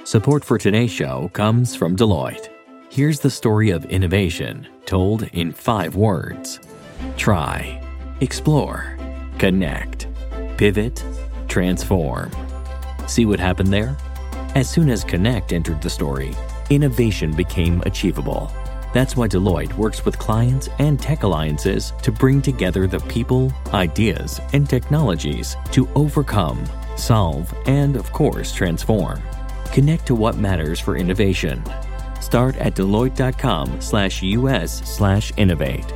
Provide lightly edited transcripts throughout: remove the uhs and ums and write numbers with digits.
Support for today's show comes from Deloitte. Here's the story of innovation told in 5 words. Try, explore, connect, pivot, transform. See what happened there? As soon as connect entered the story, innovation became achievable. That's why Deloitte works with clients and tech alliances to bring together the people, ideas, and technologies to overcome, solve, and of course, transform. Connect to what matters for innovation. Start at Deloitte.com/US/innovate.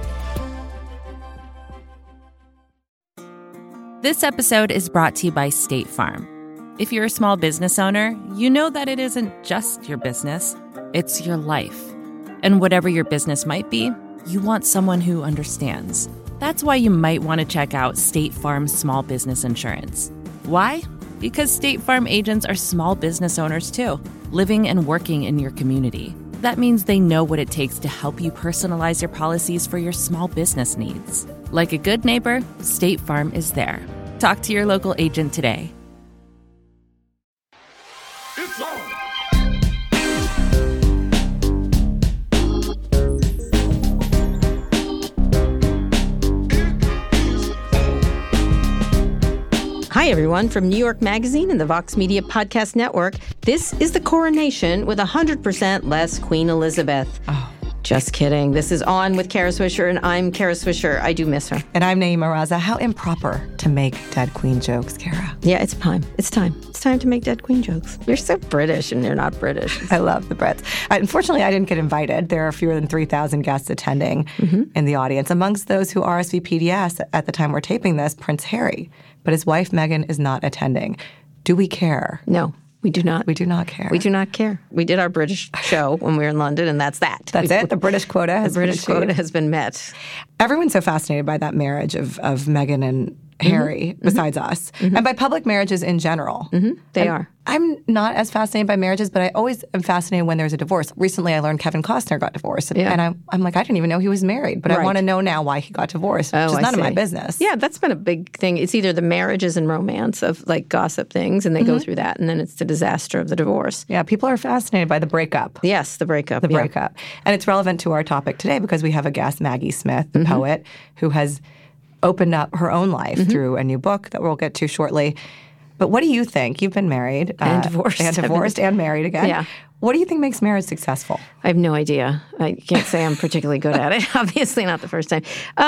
This episode is brought to you by State Farm. If you're a small business owner, you know that it isn't just your business, it's your life. And whatever your business might be, you want someone who understands. That's why you might want to check out State Farm Small Business Insurance. Why? Because State Farm agents are small business owners too, living and working in your community. That means they know what it takes to help you personalize your policies for your small business needs. Like a good neighbor, State Farm is there. Talk to your local agent today. It's on. Hi, everyone. From New York Magazine and the Vox Media Podcast Network, this is The Coronation with 100% less Queen Elizabeth. Oh. Just kidding. This is On with Kara Swisher, and I'm Kara Swisher. I do miss her. And I'm Naeema Raza. How improper to make dead queen jokes, Kara. Yeah, it's time. It's time. It's time to make dead queen jokes. You're so British, and you're not British. I love the Brits. Unfortunately, I didn't get invited. There are fewer than 3,000 guests attending in the audience. Amongst those who RSVP'd yes at the time we're taping this, Prince Harry. But his wife, Meghan, is not attending. Do we care? No. We do not. We do not care. We do not care. We did our British show when we were in London, and that's that. That's it? The British quota has been British quota has been met. Everyone's so fascinated by that marriage of Meghan and Harry, besides us, and by public marriages in general. They are. I'm not as fascinated by marriages, but I always am fascinated when there's a divorce. Recently, I learned Kevin Costner got divorced, and I'm like, I didn't even know he was married, but I want to know now why he got divorced, which is none of my business. Yeah, that's been a big thing. It's either the marriages and romance of like gossip things, and they go through that, and then it's the disaster of the divorce. Yeah, people are fascinated by the breakup. Yes, the breakup. The breakup. And it's relevant to our topic today because we have a guest, Maggie Smith, the poet, who has opened up her own life through a new book that we'll get to shortly. But what do you think? You've been married. And divorced. And married again. Yeah. What do you think makes marriage successful? I have no idea. I can't say I'm particularly good at it. Obviously not the first time.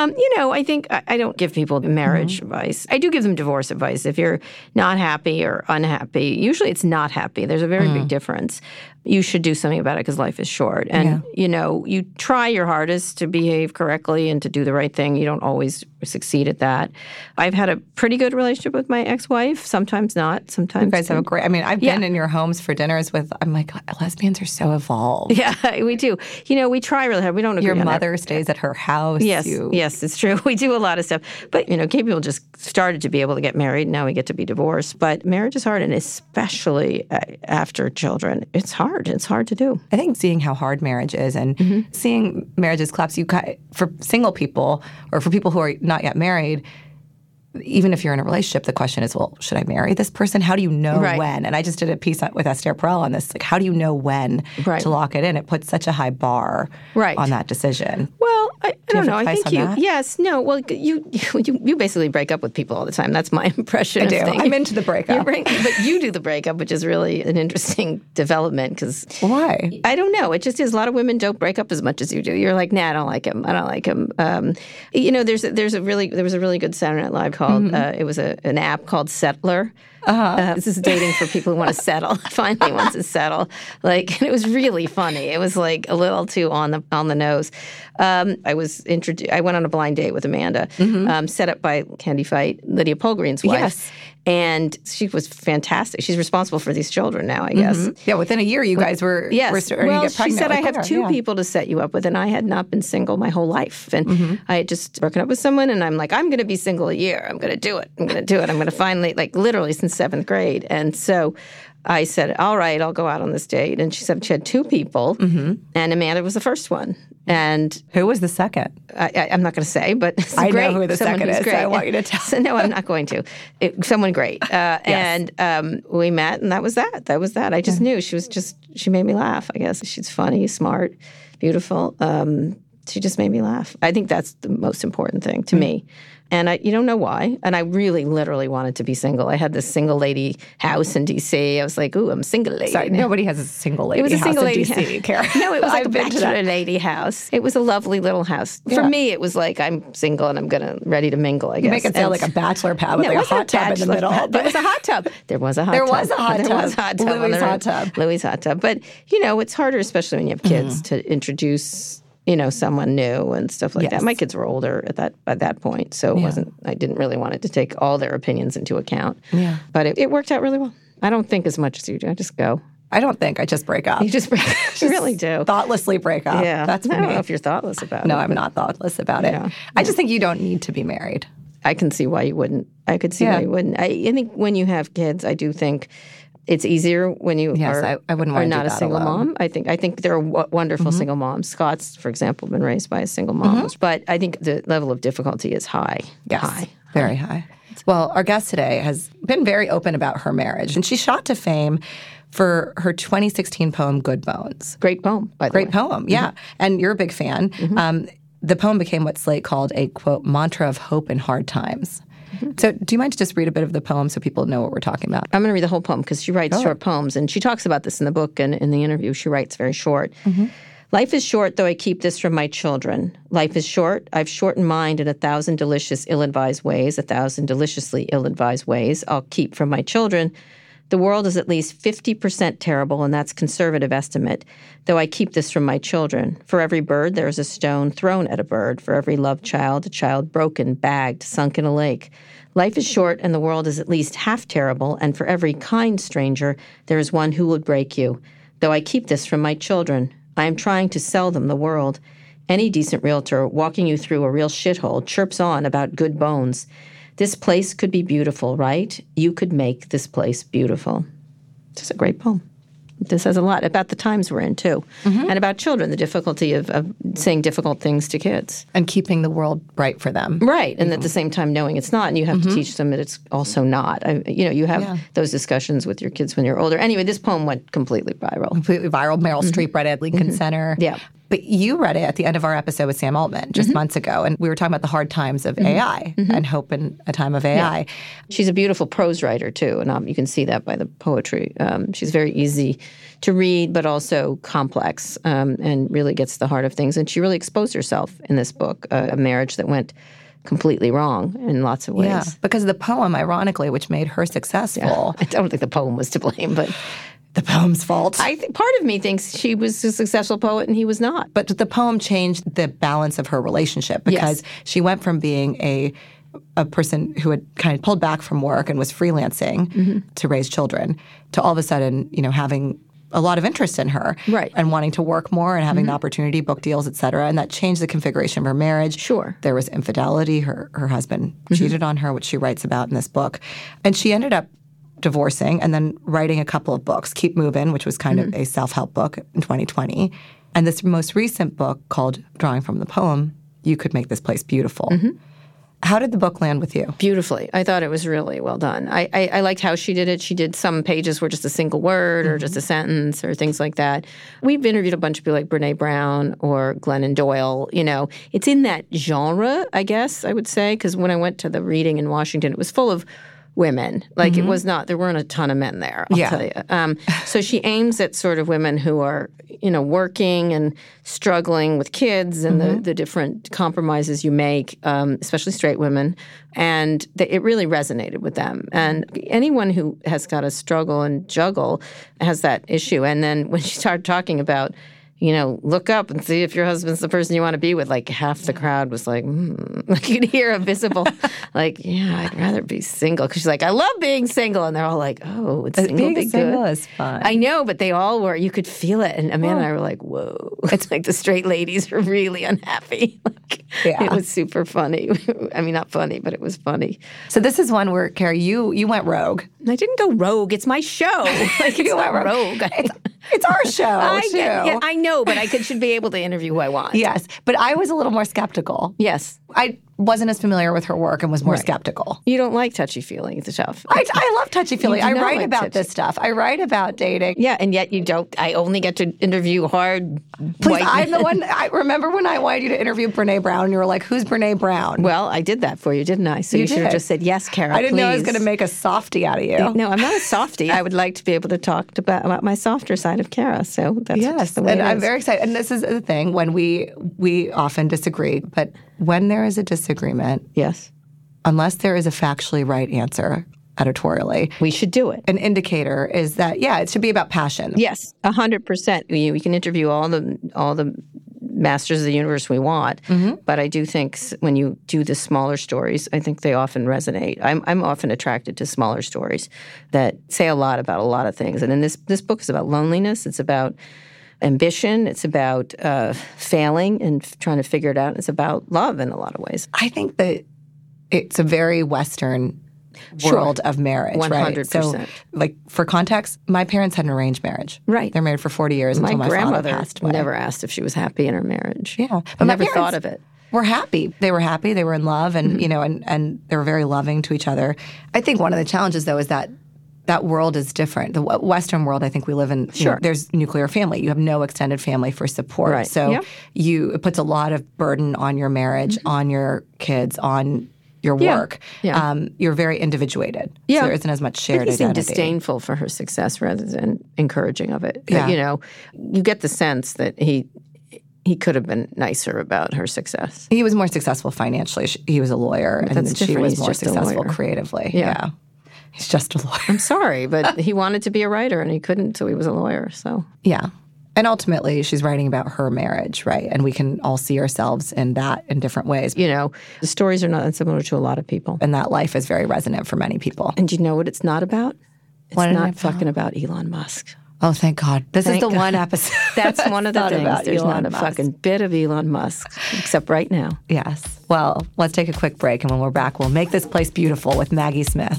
I think I don't give people marriage advice. I do give them divorce advice. If you're not happy or unhappy, usually it's not happy. There's a very big difference. You should do something about it because life is short. And, you try your hardest to behave correctly and to do the right thing. You don't always succeed at that. I've had a pretty good relationship with my ex-wife. Sometimes not. Sometimes. You guys have a great, I've been in your homes for dinners with, I'm like, lesbians are so evolved. Yeah, we do. We try really hard. We don't agree Your on mother stays at her house. Yes, yes, it's true. We do a lot of stuff. But, gay people just started to be able to get married. Now we get to be divorced. But marriage is hard, and especially after children, it's hard. It's hard to do. I think seeing how hard marriage is and seeing marriages collapse, for single people or for people who are not yet married, even if you're in a relationship, the question is, well, should I marry this person? How do you know when? And I just did a piece with Esther Perel on this. Like, how do you know when to lock it in? It puts such a high bar on that decision. Well, I don't know. I think that? Yes, no. Well, you basically break up with people all the time. That's my impression. I do. I'm into the breakup. But you do the breakup, which is really an interesting development because why? I don't know. It just is. A lot of women don't break up as much as you do. You're like, nah, I don't like him. I don't like him. There was a really good Saturday Night Live called. It was an app called Settler. This is dating for people who want to settle. Finally wants to settle. It was really funny. It was like a little too on the nose. I went on a blind date with Amanda, set up by Candy Fight, Lydia Polgreen's wife. Yes. And she was fantastic. She's responsible for these children now, I guess. Yeah, within a year, you guys were starting to get pregnant. She said, I have two people to set you up with, and I had not been single my whole life. And I had just broken up with someone, and I'm like, I'm going to be single a year. I'm going to do it. I'm going to finally, literally since 7th grade. And so I said, all right, I'll go out on this date. And she said she had 2 people, and Amanda was the first one. And who was the second? I'm not going to say, but I great, know who the second is. So I want you to tell. So, no, I'm not going to. Someone great. Yes. And we met, and that was that. That was that. I just knew she made me laugh, I guess. She's funny, smart, beautiful. She just made me laugh. I think that's the most important thing to me. And you don't know why. And I really, literally wanted to be single. I had this single lady house in D.C. I was like, ooh, I'm a single lady. Sorry, nobody has a single lady house in D.C., Karen. No, it was like a bachelor lady house. It was a lovely little house. For me, it was like I'm single and I'm ready to mingle, I guess. You make it sound like a bachelor pad with like a hot tub in the middle. There was a hot tub. There was a hot tub. Louis' hot tub. Louis' hot tub. But, it's harder, especially when you have kids, to introduce someone new and stuff like that. My kids were older at that point, so I didn't really want it to take all their opinions into account. Yeah. But it worked out really well. I don't think as much as you do. I just go. I don't think. I just break up. You just break up. You really do. Thoughtlessly break up. Yeah. That's I don't know if you're thoughtless about it. No, I'm not thoughtless about it. Yeah. I just think you don't need to be married. I can see why you wouldn't. I could see why you wouldn't. I think when you have kids, I do think it's easier when you I wouldn't want are to not do a that single alone. mom. I think there are wonderful single moms. Scott's, for example, been raised by a single mom. But I think the level of difficulty is high. Yes, high. Very high. Well, our guest today has been very open about her marriage, and she shot to fame for her 2016 poem, Good Bones. Great poem, by the way. Great poem, yeah. And you're a big fan. The poem became what Slate called a, quote, mantra of hope in hard times. So do you mind to just read a bit of the poem so people know what we're talking about? I'm going to read the whole poem because she writes short poems, and she talks about this in the book and in the interview. She writes very short. Life is short, though I keep this from my children. Life is short. I've shortened mine in 1,000 delicious, ill-advised ways, 1,000 deliciously ill-advised ways I'll keep from my children. The world is at least 50% terrible, and that's conservative estimate, though I keep this from my children. For every bird, there is a stone thrown at a bird. For every loved child, a child broken, bagged, sunk in a lake. Life is short, and the world is at least half terrible, and for every kind stranger, there is one who would break you. Though I keep this from my children, I am trying to sell them the world. Any decent realtor walking you through a real shithole chirps on about good bones. This place could be beautiful, right? You could make this place beautiful. It's a great poem. This says a lot about the times we're in, too, and about children, the difficulty of saying difficult things to kids. And keeping the world bright for them. Right, and at the same time knowing it's not, and you have to teach them that it's also not. You have those discussions with your kids when you're older. Anyway, this poem went completely viral. Completely viral. Meryl Streep read it at Lincoln Center. Yeah. But you read it at the end of our episode with Sam Altman just months ago, and we were talking about the hard times of AI and hope in a time of AI. Yeah. She's a beautiful prose writer, too, and you can see that by the poetry. She's very easy to read, but also complex, and really gets to the heart of things. And she really exposed herself in this book, a marriage that went completely wrong in lots of ways. Yeah, because the poem, ironically, which made her successful. I don't think the poem was to blame, but the poem's fault. I think part of me thinks she was a successful poet and he was not. But the poem changed the balance of her relationship because she went from being a person who had kind of pulled back from work and was freelancing to raise children to all of a sudden, having a lot of interest in her. Right. And wanting to work more and having the opportunity, book deals, et cetera. And that changed the configuration of her marriage. Sure. There was infidelity. Her husband cheated on her, which she writes about in this book. And she ended up divorcing and then writing a couple of books, Keep Moving, which was kind of a self-help book in 2020. And this most recent book called Drawing from the Poem, You Could Make This Place Beautiful. How did the book land with you? Beautifully. I thought it was really well done. I liked how she did it. She did some pages were just a single word or just a sentence or things like that. We've interviewed a bunch of people like Brene Brown or Glennon Doyle. It's in that genre, I guess I would say, because when I went to the reading in Washington, it was full of women. Like it was not, there weren't a ton of men there, I'll tell you. So she aims at sort of women who are, working and struggling with kids and the different compromises you make, especially straight women. And it really resonated with them. And anyone who has got to struggle and juggle has that issue. And then when she started talking about look up and see if your husband's the person you want to be with. Like half the crowd was like, Like you'd hear a visible, like, yeah, I'd rather be single. Because she's like, I love being single. And they're all like, oh, would single being be single good? is fun. I know, but they all were. You could feel it. And Amanda and I were like, whoa. It's like the straight ladies were really unhappy. It was super funny. I mean, not funny, but it was funny. So this is one where, Kara, you went rogue. I didn't go rogue. It's my show. Like, it's not rogue. It's our show, too. Yeah, I know, but I should be able to interview who I want. Yes, but I was a little more skeptical. Yes. I wasn't as familiar with her work and was more skeptical. You don't like touchy-feely stuff. I love touchy-feely. I write like about this stuff. I write about dating. Yeah, and yet you don't. I only get to interview hard Please, white I'm the one. I remember when I wanted you to interview Brene Brown, and you were like, who's Brene Brown? Well, I did that for you, didn't I? So you should have just said, yes, Kara, I didn't know I was please. going to make a softie out of you. No, I'm not a softie. I would like to be able to talk about my softer side of Kara. So that's just the way and it I'm is. very excited. And this is the thing, when we often disagree, but when there is a disagreement, Yes. unless there is a factually right answer editorially, We should do it. an indicator is that, it should be about passion. Yes, 100%. We can interview all the masters of the universe we want, but I do think when you do the smaller stories, I think they often resonate. I'm often attracted to smaller stories that say a lot about a lot of things. And then this book is about loneliness. It's about ambition. It's about failing and trying to figure it out. It's about love in a lot of ways. I think that it's a very Western world of marriage, 100%. right? So, for context, my parents had an arranged marriage. Right. They're married for 40 years until my grandmother father passed away. never asked if she was happy in her marriage. Yeah. I my never parents thought of it. were happy. They were happy. They were in love, and and they were very loving to each other. I think one of the challenges, though, is that world is different. The Western world, I think we live in, there's nuclear family. You have no extended family for support. Right. So it puts a lot of burden on your marriage, on your kids, on your work. Yeah. You're very individuated. So there isn't as much shared He seemed identity. disdainful for her success rather than encouraging of it. Yeah. You get the sense that he could have been nicer about her success. He was more successful financially. He was a lawyer, and that's then she different. was He's more just a successful lawyer. creatively. Yeah. He's just a lawyer. I'm sorry, but he wanted to be a writer and he couldn't, so he was a lawyer. So Yeah. And ultimately, she's writing about her marriage, right? And we can all see ourselves in that in different ways. the stories are not unsimilar to a lot of people. And that life is very resonant for many people. And do you know what it's not about? It's What is it not about? fucking about Elon Musk. Oh, thank God. This is Thank the God. one episode. That's one of the not things. about There's Elon not a Musk. fucking bit of Elon Musk, except right now. Yes. Well, let's take a quick break. And when we're back, we'll make this place beautiful with Maggie Smith.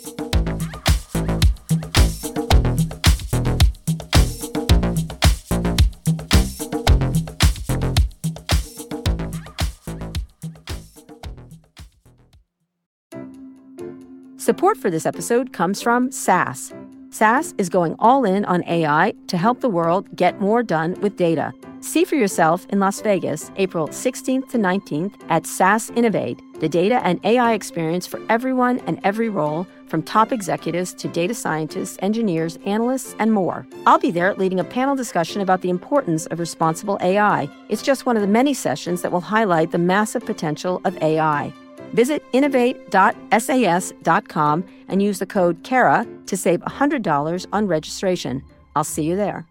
Support for this episode comes from SAS. SAS is going all in on AI to help the world get more done with data. See for yourself in Las Vegas, April 16th to 19th at SAS Innovate, the data and AI experience for everyone and every role, from top executives to data scientists, engineers, analysts, and more. I'll be there leading a panel discussion about the importance of responsible AI. It's just one of the many sessions that will highlight the massive potential of AI. Visit innovate.sas.com and use the code KARA to save $100 on registration. I'll see you there.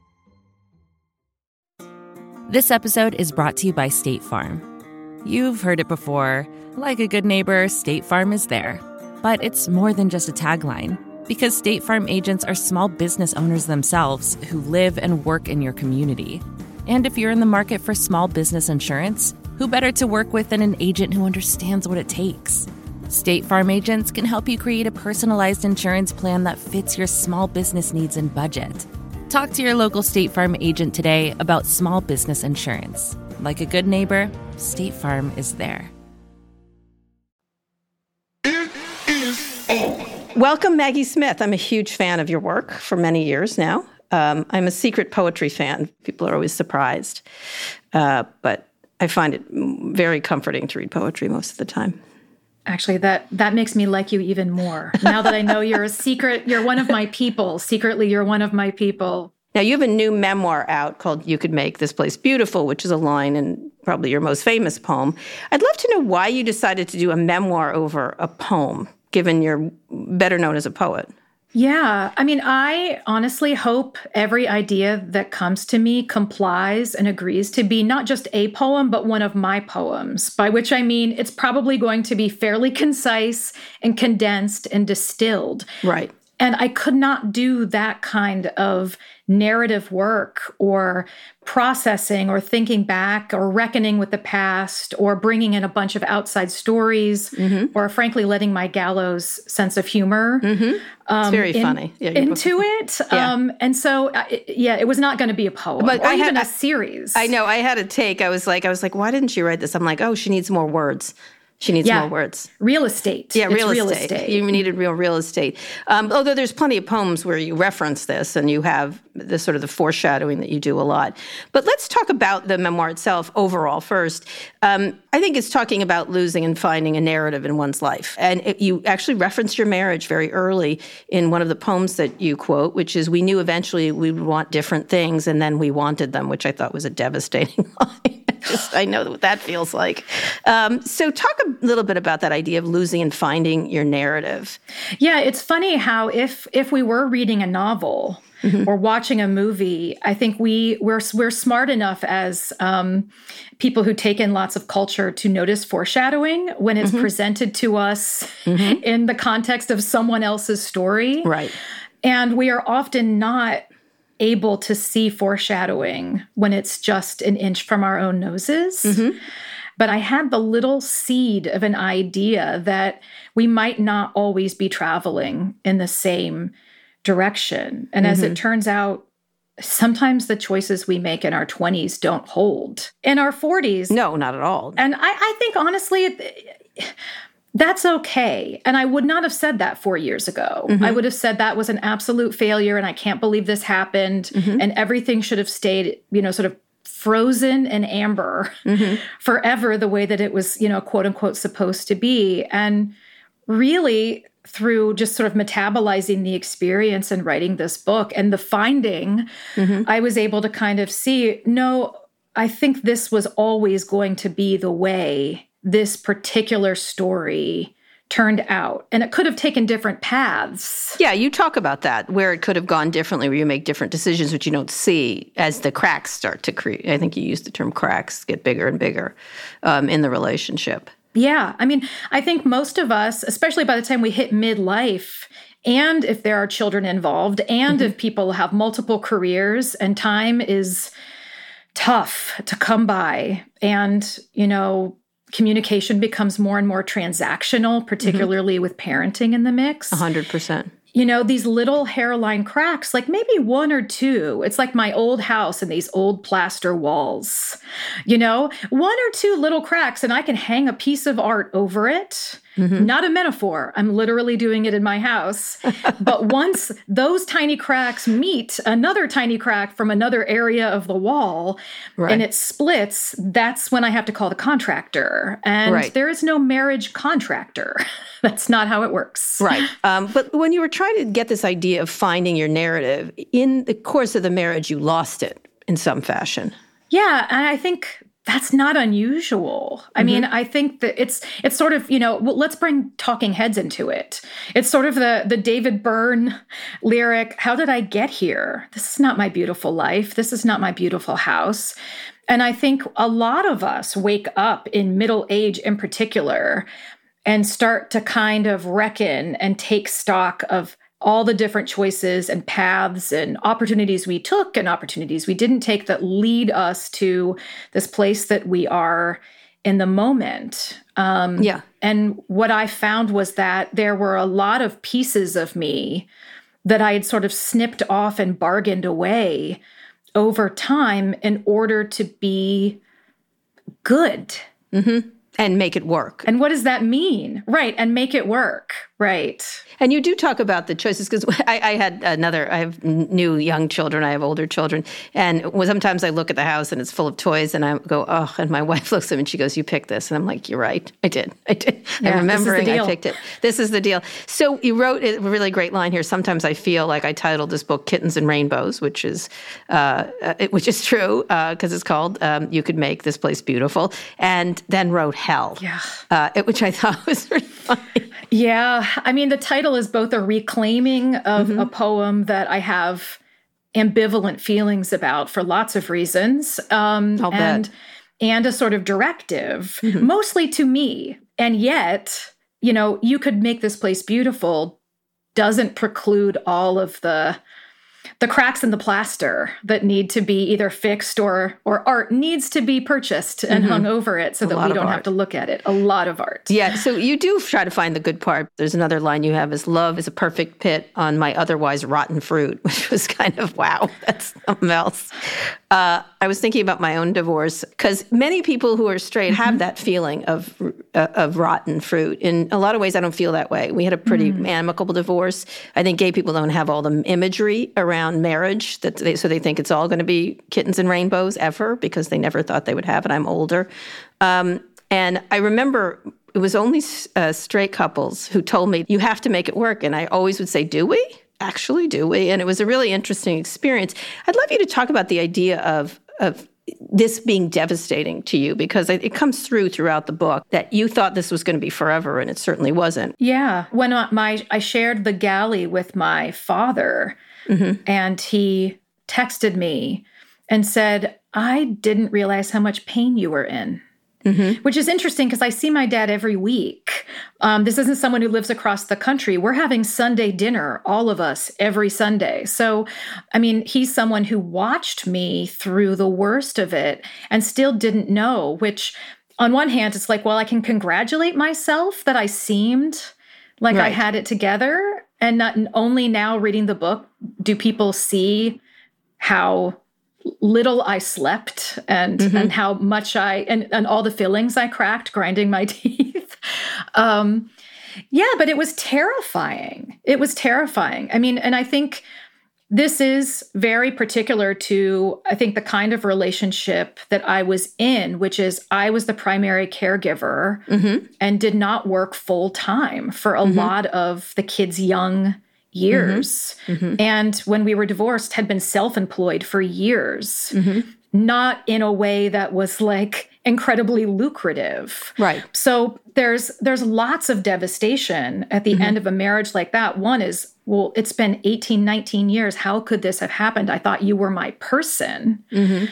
This episode is brought to you by State Farm. You've heard it before. Like a good neighbor, State Farm is there. But it's more than just a tagline, because State Farm agents are small business owners themselves who live and work in your community. And if you're in the market for small business insurance, who better to work with than an agent who understands what it takes? State Farm agents can help you create a personalized insurance plan that fits your small business needs and budget. Talk to your local State Farm agent today about small business insurance. Like a good neighbor, State Farm is there. Welcome, Maggie Smith. I'm a huge fan of your work for many years now. I'm a secret poetry fan. People are always surprised. But I find it very comforting to read poetry most of the time. Actually, that makes me like you even more. Now that I know you're you're one of my people. Secretly, you're one of my people. Now, you have a new memoir out called You Could Make This Place Beautiful, which is a line in probably your most famous poem. I'd love to know why you decided to do a memoir over a poem, given you're better known as a poet. Yeah. I mean, I honestly hope every idea that comes to me complies and agrees to be not just a poem, but one of my poems, by which I mean it's probably going to be fairly concise and condensed and distilled. Right. And I could not do that kind of narrative work or processing or thinking back or reckoning with the past or bringing in a bunch of outside stories or frankly letting my gallows sense of humor It's very funny. Yeah, into it. Yeah. And so, it was not going to be a poem But or I even had- a series. I know. I had a take. I was like, why didn't she write this? I'm like, oh, she needs more words. She needs more words. Real estate. Yeah, It's real estate. You needed real estate. Although there's plenty of poems where you reference this and you have the sort of the foreshadowing that you do a lot. But let's talk about the memoir itself overall first. I think it's talking about losing and finding a narrative in one's life. And you actually referenced your marriage very early in one of the poems that you quote, which is, we knew eventually we would want different things and then we wanted them, which I thought was a devastating line. I know what that feels like. So talk a little bit about that idea of losing and finding your narrative. Yeah, it's funny how if we were reading a novel or watching a movie, I think we're smart enough as people who take in lots of culture to notice foreshadowing when it's presented to us in the context of someone else's story. Right. And we are often not able to see foreshadowing when it's just an inch from our own noses. But I had the little seed of an idea that we might not always be traveling in the same direction. And as it turns out, sometimes the choices we make in our 20s don't hold in our 40s. No, not at all. And I think, honestly, that's okay. And I would not have said that 4 years ago. I would have said that was an absolute failure and I can't believe this happened. And everything should have stayed, sort of frozen in amber forever the way that it was, quote unquote, supposed to be. And really, through just sort of metabolizing the experience and writing this book and the finding, I was able to kind of see, no, I think this was always going to be the way this particular story turned out. And it could have taken different paths. Yeah, you talk about that, where it could have gone differently, where you make different decisions, which you don't see as the cracks start to create. I think you used the term cracks get bigger and bigger in the relationship. Yeah. I mean, I think most of us, especially by the time we hit midlife, and if there are children involved, and if people have multiple careers and time is tough to come by, and, communication becomes more and more transactional, particularly with parenting in the mix. 100%. These little hairline cracks, like maybe one or two. It's like my old house and these old plaster walls. One or two little cracks, and I can hang a piece of art over it. Not a metaphor. I'm literally doing it in my house. But once those tiny cracks meet another tiny crack from another area of the wall, and it splits, that's when I have to call the contractor. And there is no marriage contractor. That's not how it works. Right. But when you were trying to get this idea of finding your narrative, in the course of the marriage, you lost it in some fashion. Yeah. And I think that's not unusual. I mean, I think that it's sort of, let's bring Talking Heads into it. It's sort of the David Byrne lyric, how did I get here? This is not my beautiful life. This is not my beautiful house. And I think a lot of us wake up in middle age in particular and start to kind of reckon and take stock of all the different choices and paths and opportunities we took and opportunities we didn't take that lead us to this place that we are in the moment. And what I found was that there were a lot of pieces of me that I had sort of snipped off and bargained away over time in order to be good. And make it work. And what does that mean? Right. And make it work. Right. And you do talk about the choices, because I have new young children, I have older children, and sometimes I look at the house and it's full of toys and I go, oh, and my wife looks at me and she goes, you picked this. And I'm like, you're right. I did. Yeah, I remember I picked it. This is the deal. So you wrote a really great line here. Sometimes I feel like I titled this book Kittens and Rainbows, which is true, because it's called You Could Make This Place Beautiful, and then wrote Hell, which I thought was really funny. Yeah. I mean, the title is both a reclaiming of a poem that I have ambivalent feelings about for lots of reasons, and a sort of directive, mostly to me. And yet, you could make this place beautiful doesn't preclude all of the cracks in the plaster that need to be either fixed or art needs to be purchased and hung over it so that we don't have to look at it. A lot of art. Yeah, so you do try to find the good part. There's another line you have is, love is a perfect pit on my otherwise rotten fruit, which was kind of, wow, that's something else. I was thinking about my own divorce because many people who are straight have that feeling of rotten fruit. In a lot of ways, I don't feel that way. We had a pretty amicable divorce. I think gay people don't have all the imagery around marriage so they think it's all going to be kittens and rainbows ever because they never thought they would have it. I'm older. And I remember it was only straight couples who told me, you have to make it work. And I always would say, do we? Actually, do we? And it was a really interesting experience. I'd love you to talk about the idea of this being devastating to you, because it comes throughout the book that you thought this was going to be forever, and it certainly wasn't. Yeah. When I shared the galley with my father, and he texted me and said, I didn't realize how much pain you were in. Which is interesting because I see my dad every week. This isn't someone who lives across the country. We're having Sunday dinner, all of us, every Sunday. So, I mean, he's someone who watched me through the worst of it and still didn't know, which on one hand, it's like, well, I can congratulate myself that I seemed like I had it together. And not only now reading the book, do people see how little I slept and how much and all the fillings I cracked grinding my teeth. But it was terrifying. It was terrifying. I mean, and I think this is very particular to, I think, the kind of relationship that I was in, which is I was the primary caregiver and did not work full time for a lot of the kids' young years. And when we were divorced, had been self-employed for years, not in a way that was like incredibly lucrative. Right. So there's lots of devastation at the end of a marriage like that. One is, well, it's been 18, 19 years. How could this have happened? I thought you were my person.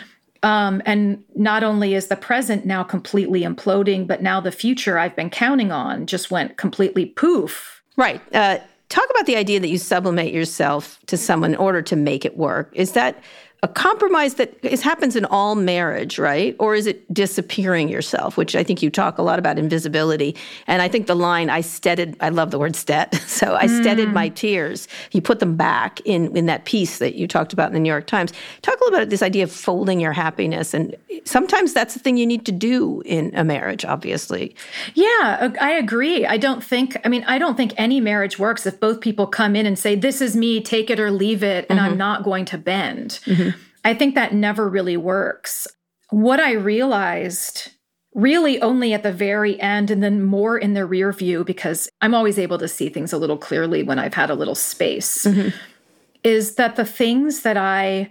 And not only is the present now completely imploding, but now the future I've been counting on just went completely poof. Right. Talk about the idea that you sublimate yourself to someone in order to make it work. Is that a compromise that happens in all marriage, right? Or is it disappearing yourself, which I think you talk a lot about invisibility. And I think the line, I love the word stead. So I steaded my tears. You put them back in that piece that you talked about in the New York Times. Talk a little bit about this idea of folding your happiness. And sometimes that's the thing you need to do in a marriage, obviously. Yeah, I agree. I don't think any marriage works if both people come in and say, this is me, take it or leave it, and I'm not going to bend. I think that never really works. What I realized really only at the very end and then more in the rear view, because I'm always able to see things a little clearly when I've had a little space, is that the things that I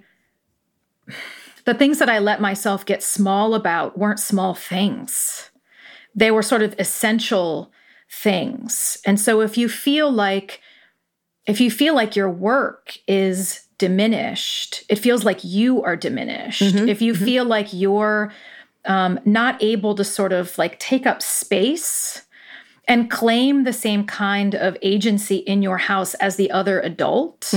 let myself get small about weren't small things. They were sort of essential things. And so if you feel like your work is diminished, it feels like you are diminished. If you feel like you're not able to sort of like take up space and claim the same kind of agency in your house as the other adult,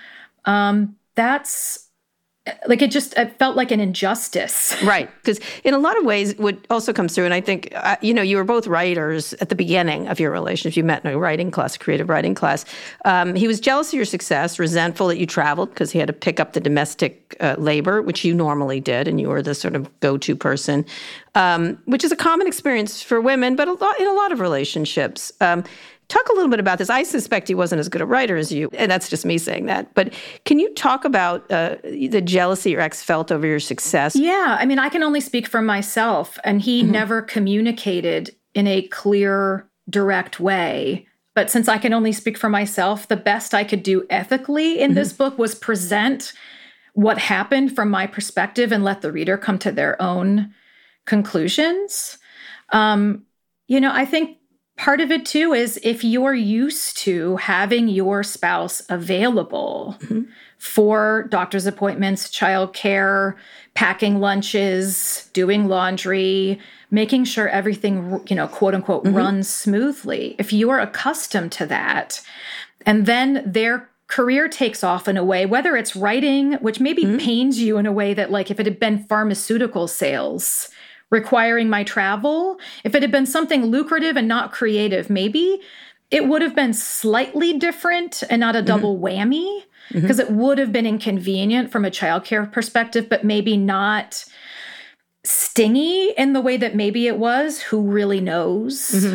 that's like, it felt like an injustice. Right. Because in a lot of ways, what also comes through, and I think, you were both writers at the beginning of your relationship. You met in a writing class, a creative writing class. He was jealous of your success, resentful that you traveled because he had to pick up the domestic labor, which you normally did, and you were the sort of go-to person, which is a common experience for women, but in a lot of relationships. Talk a little bit about this. I suspect he wasn't as good a writer as you, and that's just me saying that. But can you talk about the jealousy your ex felt over your success? Yeah, I mean, I can only speak for myself, and he never communicated in a clear, direct way. But since I can only speak for myself, the best I could do ethically in this book was present what happened from my perspective and let the reader come to their own conclusions. I think part of it too is if you're used to having your spouse available for doctor's appointments, childcare, packing lunches, doing laundry, making sure everything, quote unquote, runs smoothly. If you are accustomed to that, and then their career takes off in a way, whether it's writing, which maybe pains you in a way that, like, if it had been pharmaceutical sales requiring my travel, if it had been something lucrative and not creative, maybe it would have been slightly different and not a double whammy, because it would have been inconvenient from a childcare perspective, but maybe not stingy in the way that maybe it was. Who really knows?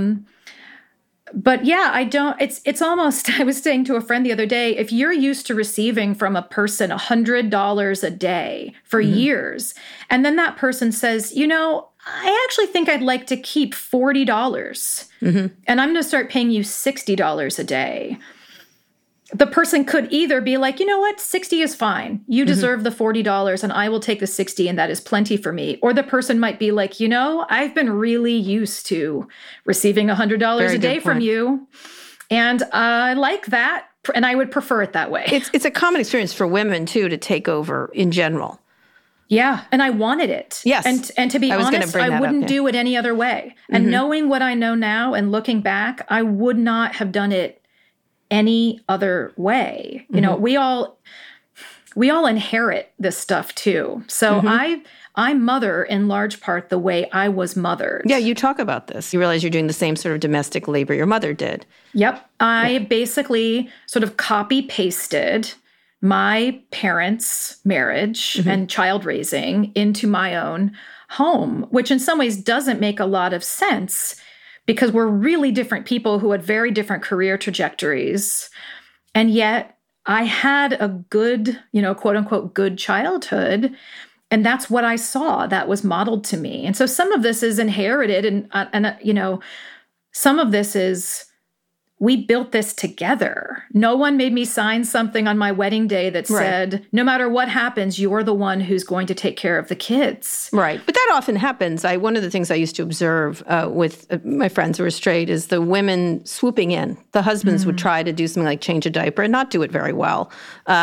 But yeah, it's almost, I was saying to a friend the other day, if you're used to receiving from a person $100 a day for years, and then that person says, I actually think I'd like to keep $40 and I'm going to start paying you $60 a day. The person could either be like, you know what, 60 is fine. You deserve the $40 and I will take the 60 and that is plenty for me. Or the person might be like, I've been really used to receiving $100 a day from you. And I like that. And I would prefer it that way. It's a common experience for women, too, to take over in general. Yeah. And I wanted it. Yes. And to be honest, I wouldn't do it any other way. And knowing what I know now and looking back, I would not have done it any other way. We all inherit this stuff too. So I mother in large part the way I was mothered. Yeah, you talk about this. You realize you're doing the same sort of domestic labor your mother did. Yep. I basically sort of copy pasted my parents' marriage and child raising into my own home, which in some ways doesn't make a lot of sense, because we're really different people who had very different career trajectories. And yet I had a good, quote unquote, good childhood. And that's what I saw that was modeled to me. And so some of this is inherited and some of this is, we built this together. No one made me sign something on my wedding day that said, no matter what happens, you're the one who's going to take care of the kids. Right. But that often happens. One of the things I used to observe with my friends who were straight is the women swooping in. The husbands would try to do something like change a diaper and not do it very well.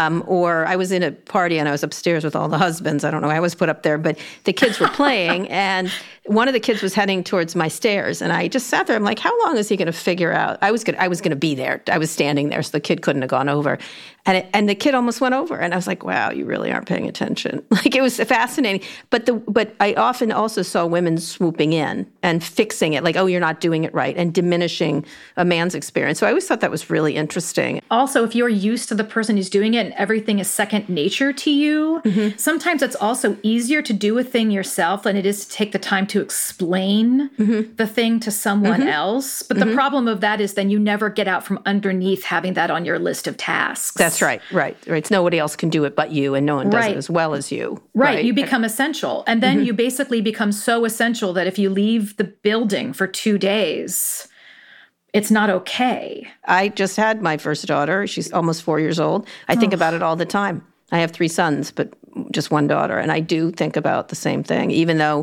Or I was in a party and I was upstairs with all the husbands. I don't know why I was put up there, but the kids were playing and one of the kids was heading towards my stairs. And I just sat there. I'm like, how long is he going to figure out? I was going to be there. I was standing there, so the kid couldn't have gone over. And the kid almost went over. And I was like, wow, you really aren't paying attention. Like, it was fascinating. But I often also saw women swooping in and fixing it, like, oh, you're not doing it right, and diminishing a man's experience. So I always thought that was really interesting. Also, if you're used to the person who's doing it and everything is second nature to you, sometimes it's also easier to do a thing yourself than it is to take the time to explain the thing to someone else. But the problem of that is then you never get out from underneath having that on your list of tasks. That's right. It's nobody else can do it but you, and no one does it as well as you. Right. You become essential. And then you basically become so essential that if you leave the building for 2 days, it's not okay. I just had my first daughter. She's almost 4 years old. I think about it all the time. I have 3 sons, but just one daughter. And I do think about the same thing, even though,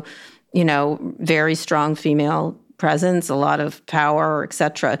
very strong female presence, a lot of power, et cetera.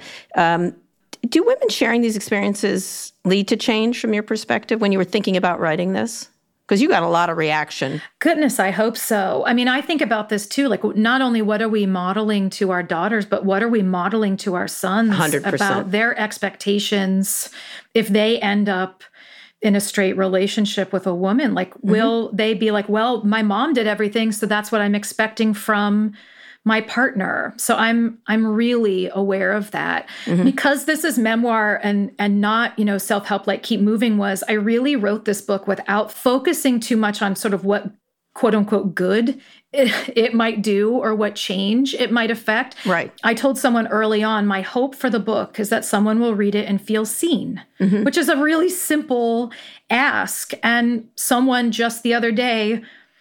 Do women sharing these experiences lead to change from your perspective when you were thinking about writing this? Because you got a lot of reaction. Goodness, I hope so. I mean, I think about this too. Like, not only what are we modeling to our daughters, but what are we modeling to our sons 100%. About their expectations if they end up in a straight relationship with a woman? Like, will they be like, well, my mom did everything, so that's what I'm expecting from my partner. So I'm really aware of that. Because this is memoir and not, self-help like Keep Moving was, I really wrote this book without focusing too much on sort of what quote unquote good it might do or what change it might affect. Right. I told someone early on, my hope for the book is that someone will read it and feel seen, which is a really simple ask. And someone just the other day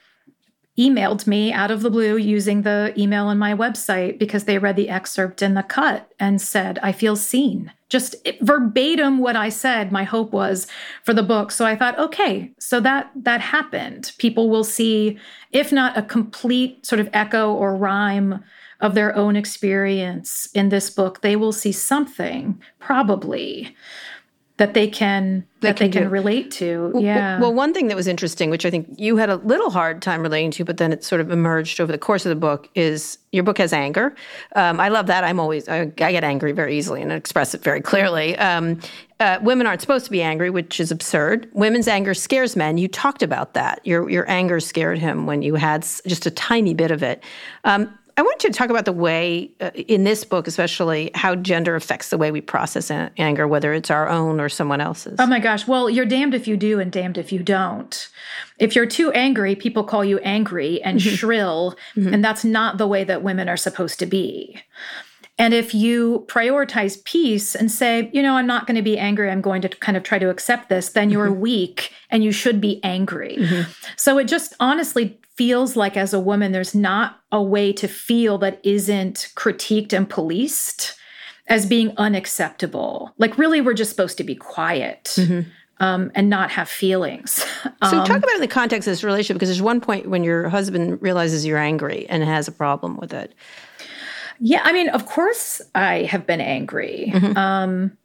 emailed me out of the blue using the email on my website because they read the excerpt in the cut and said, I feel seen. Just verbatim what I said, my hope was for the book. So I thought, okay, so that happened. People will see, if not a complete sort of echo or rhyme of their own experience in this book, they will see something, probably, that they can relate to. Yeah. Well, one thing that was interesting, which I think you had a little hard time relating to, but then it sort of emerged over the course of the book, is your book has anger. I love that. I get angry very easily and express it very clearly. Women aren't supposed to be angry, which is absurd. Women's anger scares men. You talked about that. Your anger scared him when you had just a tiny bit of it. I want you to talk about the way, in this book especially, how gender affects the way we process anger, whether it's our own or someone else's. Oh my gosh. Well, you're damned if you do and damned if you don't. If you're too angry, people call you angry and shrill, and that's not the way that women are supposed to be. And if you prioritize peace and say, I'm not going to be angry, I'm going to kind of try to accept this, then you're weak and you should be angry. So it just honestly feels like, as a woman, there's not a way to feel that isn't critiqued and policed as being unacceptable. Like, really, we're just supposed to be quiet and not have feelings. So talk about it in the context of this relationship, because there's one point when your husband realizes you're angry and has a problem with it. Yeah, I mean, of course I have been angry and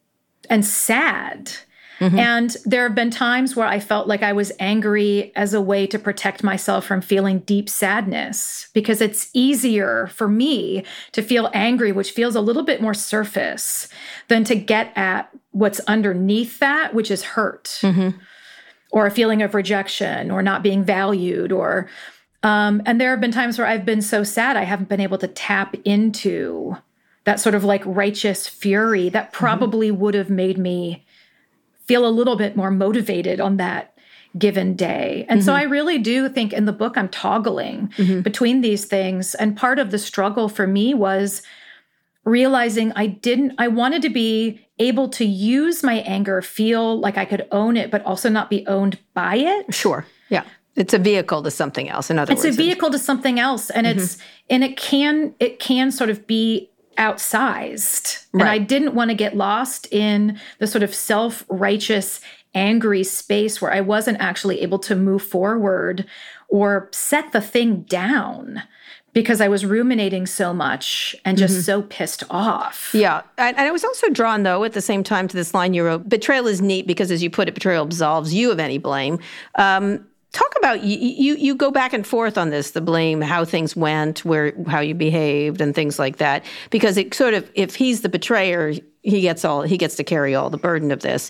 sad. And there have been times where I felt like I was angry as a way to protect myself from feeling deep sadness, because it's easier for me to feel angry, which feels a little bit more surface, than to get at what's underneath that, which is hurt or a feeling of rejection or not being valued, or and there have been times where I've been so sad I haven't been able to tap into that sort of like righteous fury that probably would have made me feel a little bit more motivated on that given day. And so I really do think in the book I'm toggling between these things. And part of the struggle for me was realizing I wanted to be able to use my anger, feel like I could own it, but also not be owned by it. Sure. Yeah. It's a vehicle to something else. In other words, it's a vehicle to something else. And it can sort of be outsized. Right. And I didn't want to get lost in the sort of self-righteous, angry space where I wasn't actually able to move forward or set the thing down because I was ruminating so much and just so pissed off. Yeah. And I was also drawn, though, at the same time to this line you wrote, betrayal is neat because, as you put it, betrayal absolves you of any blame. Talk about, you go back and forth on this, the blame, how things went, how you behaved and things like that, because it sort of, if he's the betrayer, he gets to carry all the burden of this.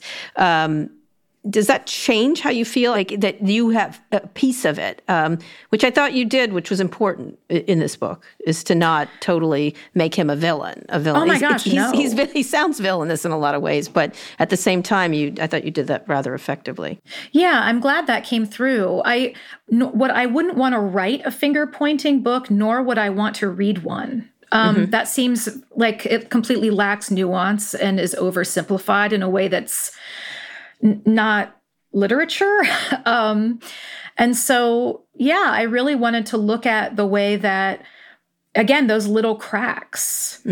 Does that change how you feel, like that you have a piece of it, which I thought you did, which was important in this book, is to not totally make him a villain. Oh my gosh, no. He sounds villainous in a lot of ways, but at the same time, I thought you did that rather effectively. Yeah, I'm glad that came through. I wouldn't want to write a finger-pointing book, nor would I want to read one. That seems like it completely lacks nuance and is oversimplified in a way that's not literature. And so, yeah, I really wanted to look at the way that, again, those little cracks,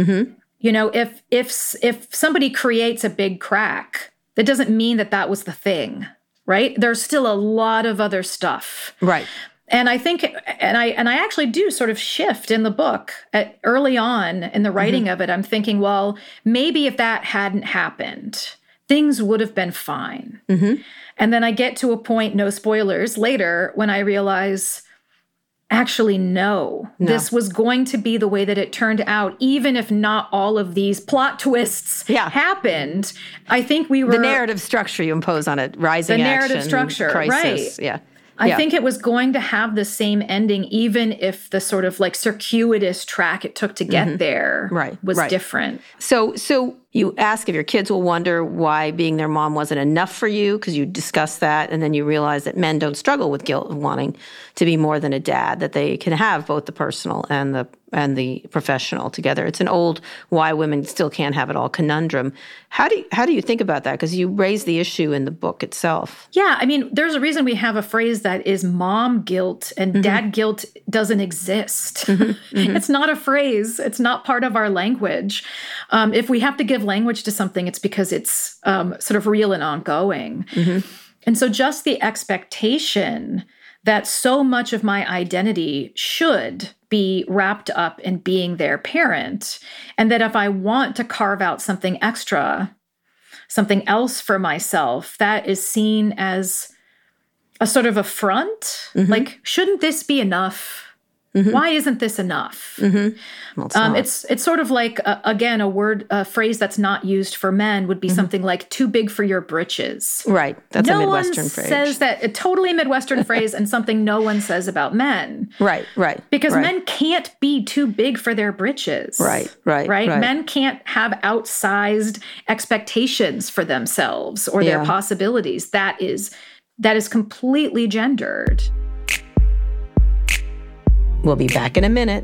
if somebody creates a big crack, that doesn't mean that was the thing, right? There's still a lot of other stuff. Right. And I think, and I actually do sort of shift in the book early on in the writing of it. I'm thinking, well, maybe if that hadn't happened, things would have been fine. And then I get to a point, no spoilers, later when I realize, actually, no, this was going to be the way that it turned out, even if not all of these plot twists happened. I think we were... The narrative structure you impose on it, rising the action, narrative structure, crisis. Right. Yeah. I think it was going to have the same ending, even if the sort of like circuitous track it took to get there was different. So you ask if your kids will wonder why being their mom wasn't enough for you, because you discuss that, and then you realize that men don't struggle with guilt of wanting to be more than a dad, that they can have both the personal and the professional together. It's an old why women still can't have it all conundrum. How do you think about that? Because you raise the issue in the book itself. Yeah, I mean, there's a reason we have a phrase that is mom guilt, and dad guilt doesn't exist. It's not a phrase. It's not part of our language. If we have to give language to something, it's because it's sort of real and ongoing. And so just the expectation that so much of my identity should be wrapped up in being their parent, and that if I want to carve out something extra, something else for myself, that is seen as a sort of affront. Like, shouldn't this be enough? Why isn't this enough? Well, it's sort of like, again, a phrase that's not used for men would be something like "too big for your britches." Right. That's a Midwestern phrase. No one says that, a totally Midwestern phrase, and something no one says about men. Right. Because men can't be too big for their britches. Right. Men can't have outsized expectations for themselves or their possibilities. That is completely gendered. We'll be back in a minute.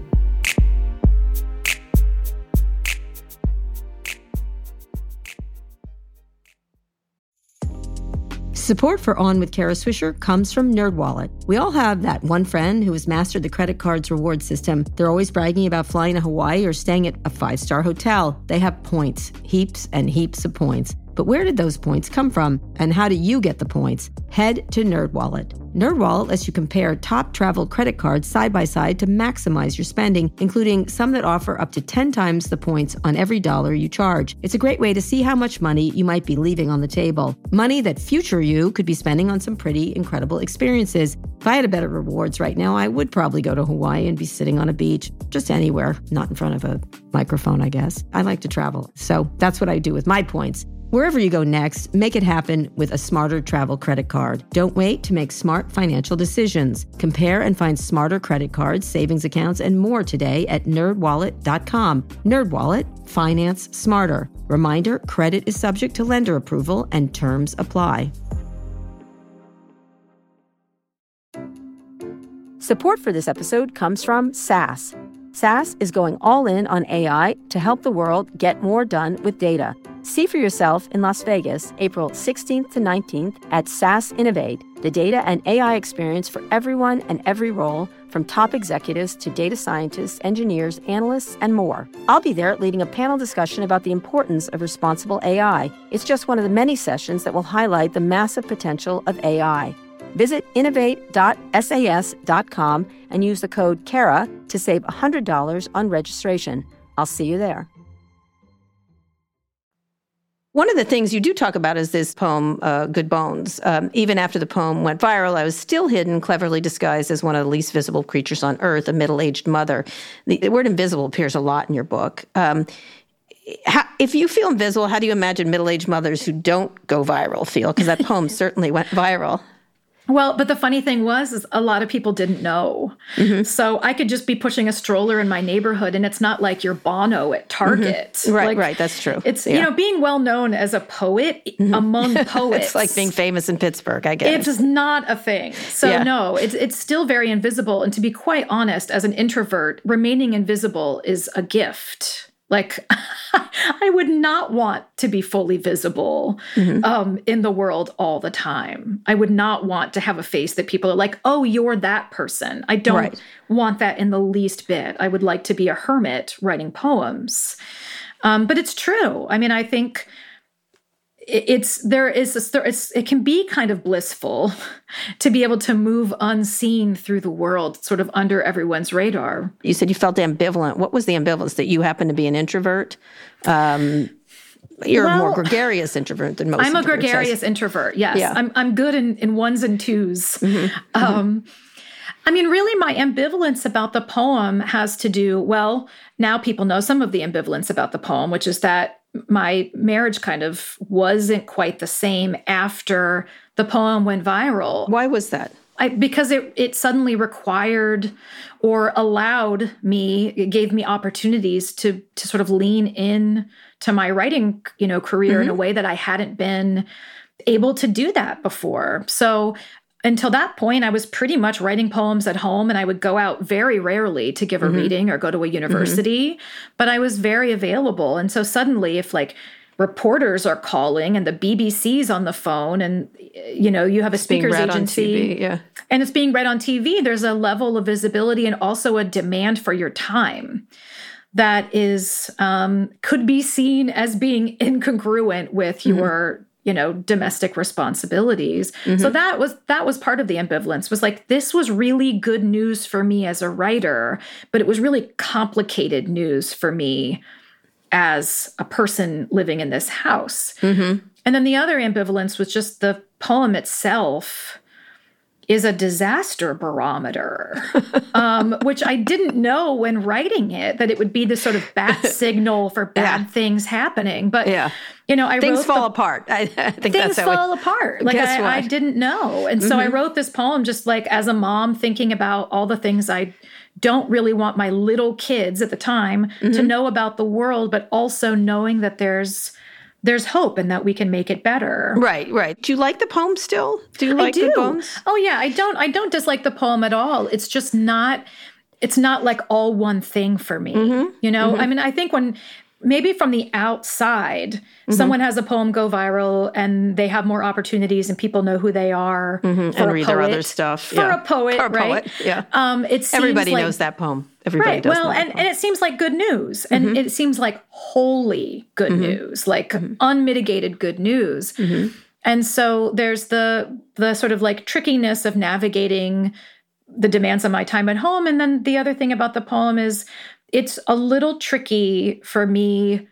Support for On with Kara Swisher comes from NerdWallet. We all have that one friend who has mastered the credit card's reward system. They're always bragging about flying to Hawaii or staying at a 5-star hotel. They have points, heaps and heaps of points. But where did those points come from? And how do you get the points? Head to NerdWallet. NerdWallet lets you compare top travel credit cards side by side to maximize your spending, including some that offer up to 10 times the points on every dollar you charge. It's a great way to see how much money you might be leaving on the table. Money that future you could be spending on some pretty incredible experiences. If I had a better rewards right now, I would probably go to Hawaii and be sitting on a beach, just anywhere, not in front of a microphone, I guess. I like to travel, so that's what I do with my points. Wherever you go next, make it happen with a smarter travel credit card. Don't wait to make smart financial decisions. Compare and find smarter credit cards, savings accounts, and more today at nerdwallet.com. NerdWallet, finance smarter. Reminder, credit is subject to lender approval and terms apply. Support for this episode comes from SAS. SAS is going all in on AI to help the world get more done with data. See for yourself in Las Vegas, April 16th to 19th at SAS Innovate, the data and AI experience for everyone and every role, from top executives to data scientists, engineers, analysts, and more. I'll be there leading a panel discussion about the importance of responsible AI. It's just one of the many sessions that will highlight the massive potential of AI. Visit innovate.sas.com and use the code KARA to save $100 on registration. I'll see you there. One of the things you do talk about is this poem, Good Bones. Even after the poem went viral, I was still hidden, cleverly disguised as one of the least visible creatures on Earth, a middle-aged mother. The word invisible appears a lot in your book. If you feel invisible, how do you imagine middle-aged mothers who don't go viral feel? Because that poem certainly went viral. Well, but the funny thing is a lot of people didn't know. So I could just be pushing a stroller in my neighborhood, and it's not like you're Bono at Target. Right, that's true. It's, being well known as a poet among poets. It's like being famous in Pittsburgh, I guess. It's not a thing. So no, it's still very invisible. And to be quite honest, as an introvert, remaining invisible is a gift. Like, I would not want to be fully visible in the world all the time. I would not want to have a face that people are like, oh, you're that person. I don't want that in the least bit. I would like to be a hermit writing poems. But it's true. I mean, I think it can be kind of blissful to be able to move unseen through the world, sort of under everyone's radar. You said you felt ambivalent. What was the ambivalence? That you happen to be an introvert? You're a more gregarious introvert than most. I'm a gregarious introvert. Yes, yeah. I'm good in ones and twos. I mean, really, my ambivalence about the poem has to do, well, now people know some of the ambivalence about the poem, which is that my marriage kind of wasn't quite the same after the poem went viral. Why was that? Because it suddenly required or allowed me, it gave me opportunities to sort of lean in to my writing, career in a way that I hadn't been able to do that before. So until that point, I was pretty much writing poems at home, and I would go out very rarely to give a reading or go to a university, but I was very available. And so suddenly, if reporters are calling and the BBC's on the phone and, you have a speakers agency and it's being read on TV, there's a level of visibility and also a demand for your time that is, could be seen as being incongruent with your domestic responsibilities. So that was part of the ambivalence, was like, this was really good news for me as a writer, but it was really complicated news for me as a person living in this house. And then the other ambivalence was just the poem itself is a disaster barometer, which I didn't know when writing it, that it would be this sort of bat signal for bad things happening. But, I things wrote fall apart. I think things that's how fall apart. Like I didn't know. And so I wrote this poem just like as a mom, thinking about all the things I don't really want my little kids at the time to know about the world, but also knowing that there's hope and that we can make it better. Right. Do you like the poem still? Do you like the poems? Oh yeah, I don't dislike the poem at all. It's just not like all one thing for me. I mean, I think when maybe from the outside, someone has a poem go viral and they have more opportunities and people know who they are and read their other stuff. For a poet, right? It seems everybody like, knows that poem. Everybody does. Well, and it seems like good news. And it seems like wholly good news, like unmitigated good news. And so there's the sort of like trickiness of navigating the demands of my time at home. And then the other thing about the poem is it's a little tricky for me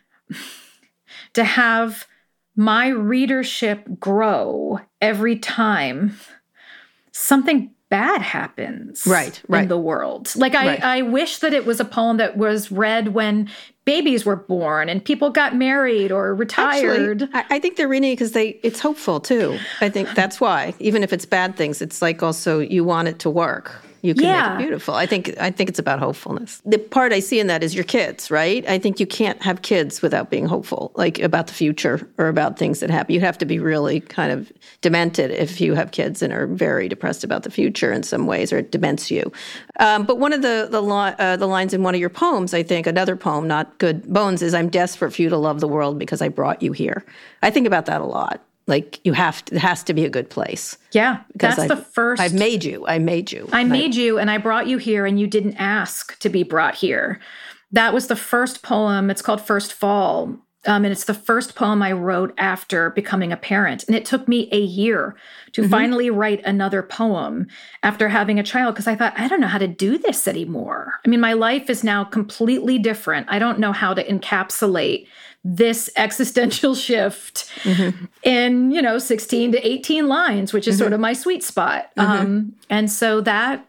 to have my readership grow every time something bad happens in the world. Like I wish that it was a poem that was read when babies were born and people got married or retired. Actually, I think they're reading it because it's hopeful too. I think that's why. Even if it's bad things, it's like also you want it to work. You can make it beautiful. I think it's about hopefulness. The part I see in that is your kids, right? I think you can't have kids without being hopeful, like about the future or about things that happen. You have to be really kind of demented if you have kids and are very depressed about the future in some ways, or it dements you. But one of the lines in one of your poems, I think, another poem, Not Good Bones, is "I'm desperate for you to love the world because I brought you here." I think about that a lot. Like it has to be a good place. Yeah, that's the first. I've made you. I made you. I made you, and I brought you here, and you didn't ask to be brought here. That was the first poem. It's called First Fall, and it's the first poem I wrote after becoming a parent. And it took me a year to finally write another poem after having a child, because I thought, I don't know how to do this anymore. I mean, my life is now completely different. I don't know how to encapsulate this existential shift in, 16 to 18 lines, which is sort of my sweet spot. And so that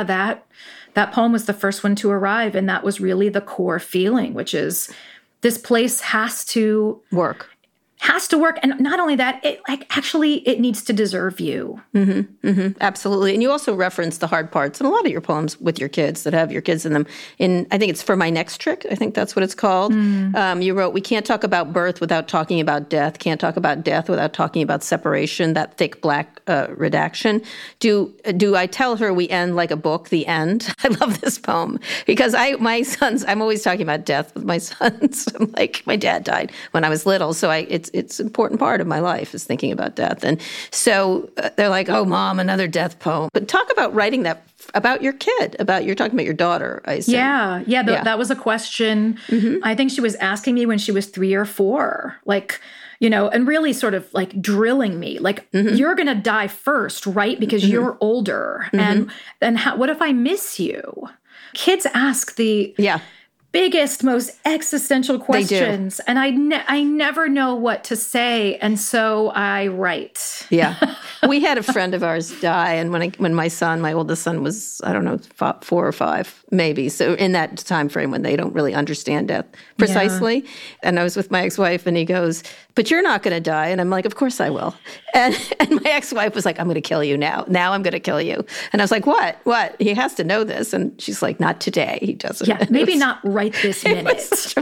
poem was the first one to arrive. And that was really the core feeling, which is this place has to work. And not only that, it needs to deserve you. Absolutely. And you also reference the hard parts in a lot of your poems with your kids that have your kids in them. I think it's For My Next Trick. I think that's what it's called. You wrote, "We can't talk about birth without talking about death. Can't talk about death without talking about separation, that thick black redaction. Do I tell her we end like a book, the end?" I love this poem because I'm always talking about death with my sons. I'm like, my dad died when I was little. So it's an important part of my life is thinking about death. And so they're like, "Oh, Mom, another death poem." But talk about writing that about your kid, you're talking about your daughter, I assume. Yeah. That was a question. I think she was asking me when she was 3 or 4, and really sort of like drilling me, like, you're going to die first, right? Because you're older. And what if I miss you? Kids ask the biggest, most existential questions. And I never know what to say. And so I write. Yeah. We had a friend of ours die. And when my oldest son was, I don't know, 4 or 5, maybe. So in that time frame when they don't really understand death precisely. Yeah. And I was with my ex-wife and he goes, "But you're not going to die." And I'm like, "Of course I will." And my ex-wife was like, "I'm going to kill you now. Now I'm going to kill you." And I was like, "What? He has to know this." And she's like, "Not today. He doesn't." Yeah, maybe not right this minute.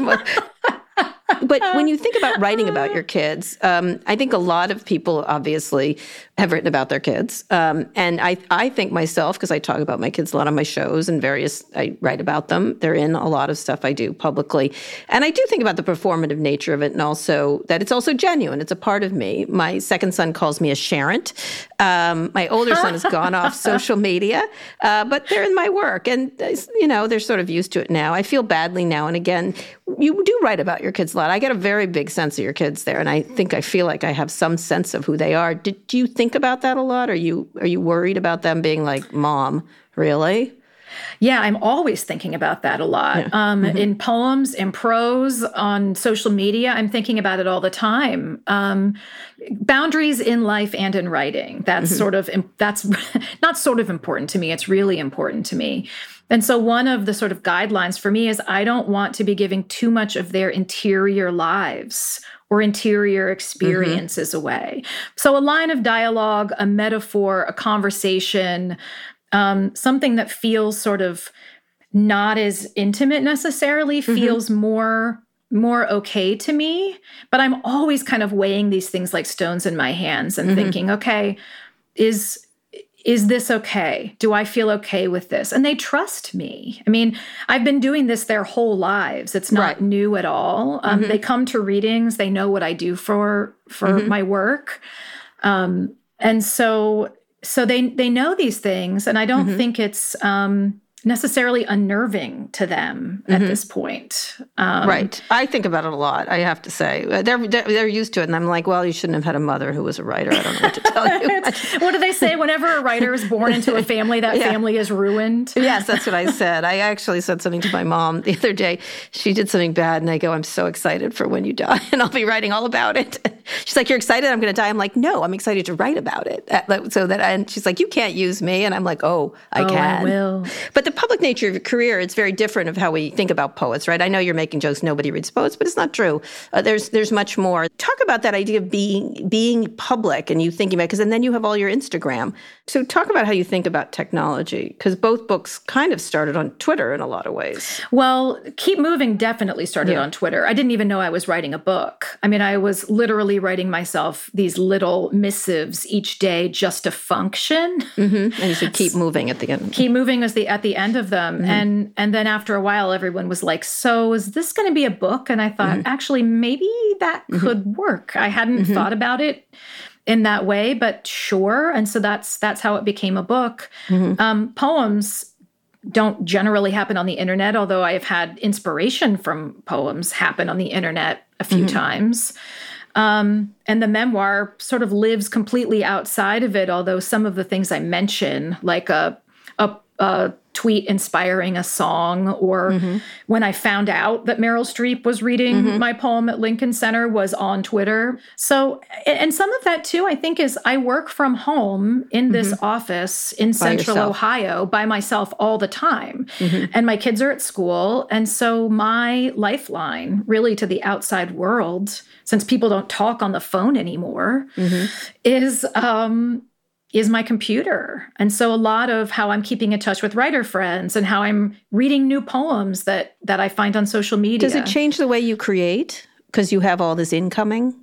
But when you think about writing about your kids, I think a lot of people obviously have written about their kids. And I think myself, because I talk about my kids a lot on my shows and I write about them. They're in a lot of stuff I do publicly. And I do think about the performative nature of it and also that it's also genuine. It's a part of me. My second son calls me a Sharent. My older son has gone off social media, but they're in my work. And, they're sort of used to it now. I feel badly now and again. You do write about your kids a lot. I get a very big sense of your kids there, and I feel like I have some sense of who they are. Do you think about that a lot? Are you worried about them being like, Mom, really? Yeah, I'm always thinking about that a lot. Yeah. In poems, in prose, on social media, I'm thinking about it all the time. Boundaries in life and in writing. That's that's not sort of important to me. It's really important to me. And so one of the sort of guidelines for me is I don't want to be giving too much of their interior lives or interior experiences away. So a line of dialogue, a metaphor, a conversation, something that feels sort of not as intimate necessarily, feels more okay to me. But I'm always kind of weighing these things like stones in my hands and thinking, okay, is this okay? Do I feel okay with this? And they trust me. I mean, I've been doing this their whole lives. It's not new at all. They come to readings. They know what I do for my work. And so they know these things, and I don't think it's necessarily unnerving to them at this point. Right. I think about it a lot, I have to say. They're used to it, and I'm like, well, you shouldn't have had a mother who was a writer. I don't know what to tell you. What do they say? Whenever a writer is born into a family, that family is ruined? Yes, that's what I said. I actually said something to my mom the other day. She did something bad, and I go, I'm so excited for when you die, and I'll be writing all about it. She's like, you're excited I'm going to die? I'm like, no, I'm excited to write about it. And she's like, you can't use me. And I'm like, I can. I will. But the public nature of your career, it's very different of how we think about poets, right? I know you're making jokes, nobody reads poets, but it's not true. There's much more. Talk about that idea of being public and you thinking about it, and then you have all your Instagram. So talk about how you think about technology, because both books kind of started on Twitter in a lot of ways. Well, Keep Moving definitely started on Twitter. I didn't even know I was writing a book. I mean, I was literally writing myself these little missives each day just to function. And you should keep moving at the end. Keep Moving was at the end of them. And then after a while, everyone was like, so is this going to be a book? And I thought, actually, maybe that could work. I hadn't thought about it in that way, but sure. And so that's how it became a book. Poems don't generally happen on the internet, although I have had inspiration from poems happen on the internet a few times. And the memoir sort of lives completely outside of it, although some of the things I mention, like a tweet inspiring a song, or when I found out that Meryl Streep was reading my poem at Lincoln Center, was on Twitter. So, and some of that too, I think, is I work from home in this office in Central Ohio by myself all the time. And my kids are at school. And so my lifeline really to the outside world, since people don't talk on the phone anymore, is my computer. And so a lot of how I'm keeping in touch with writer friends and how I'm reading new poems that I find on social media. Does it change the way you create because you have all this incoming?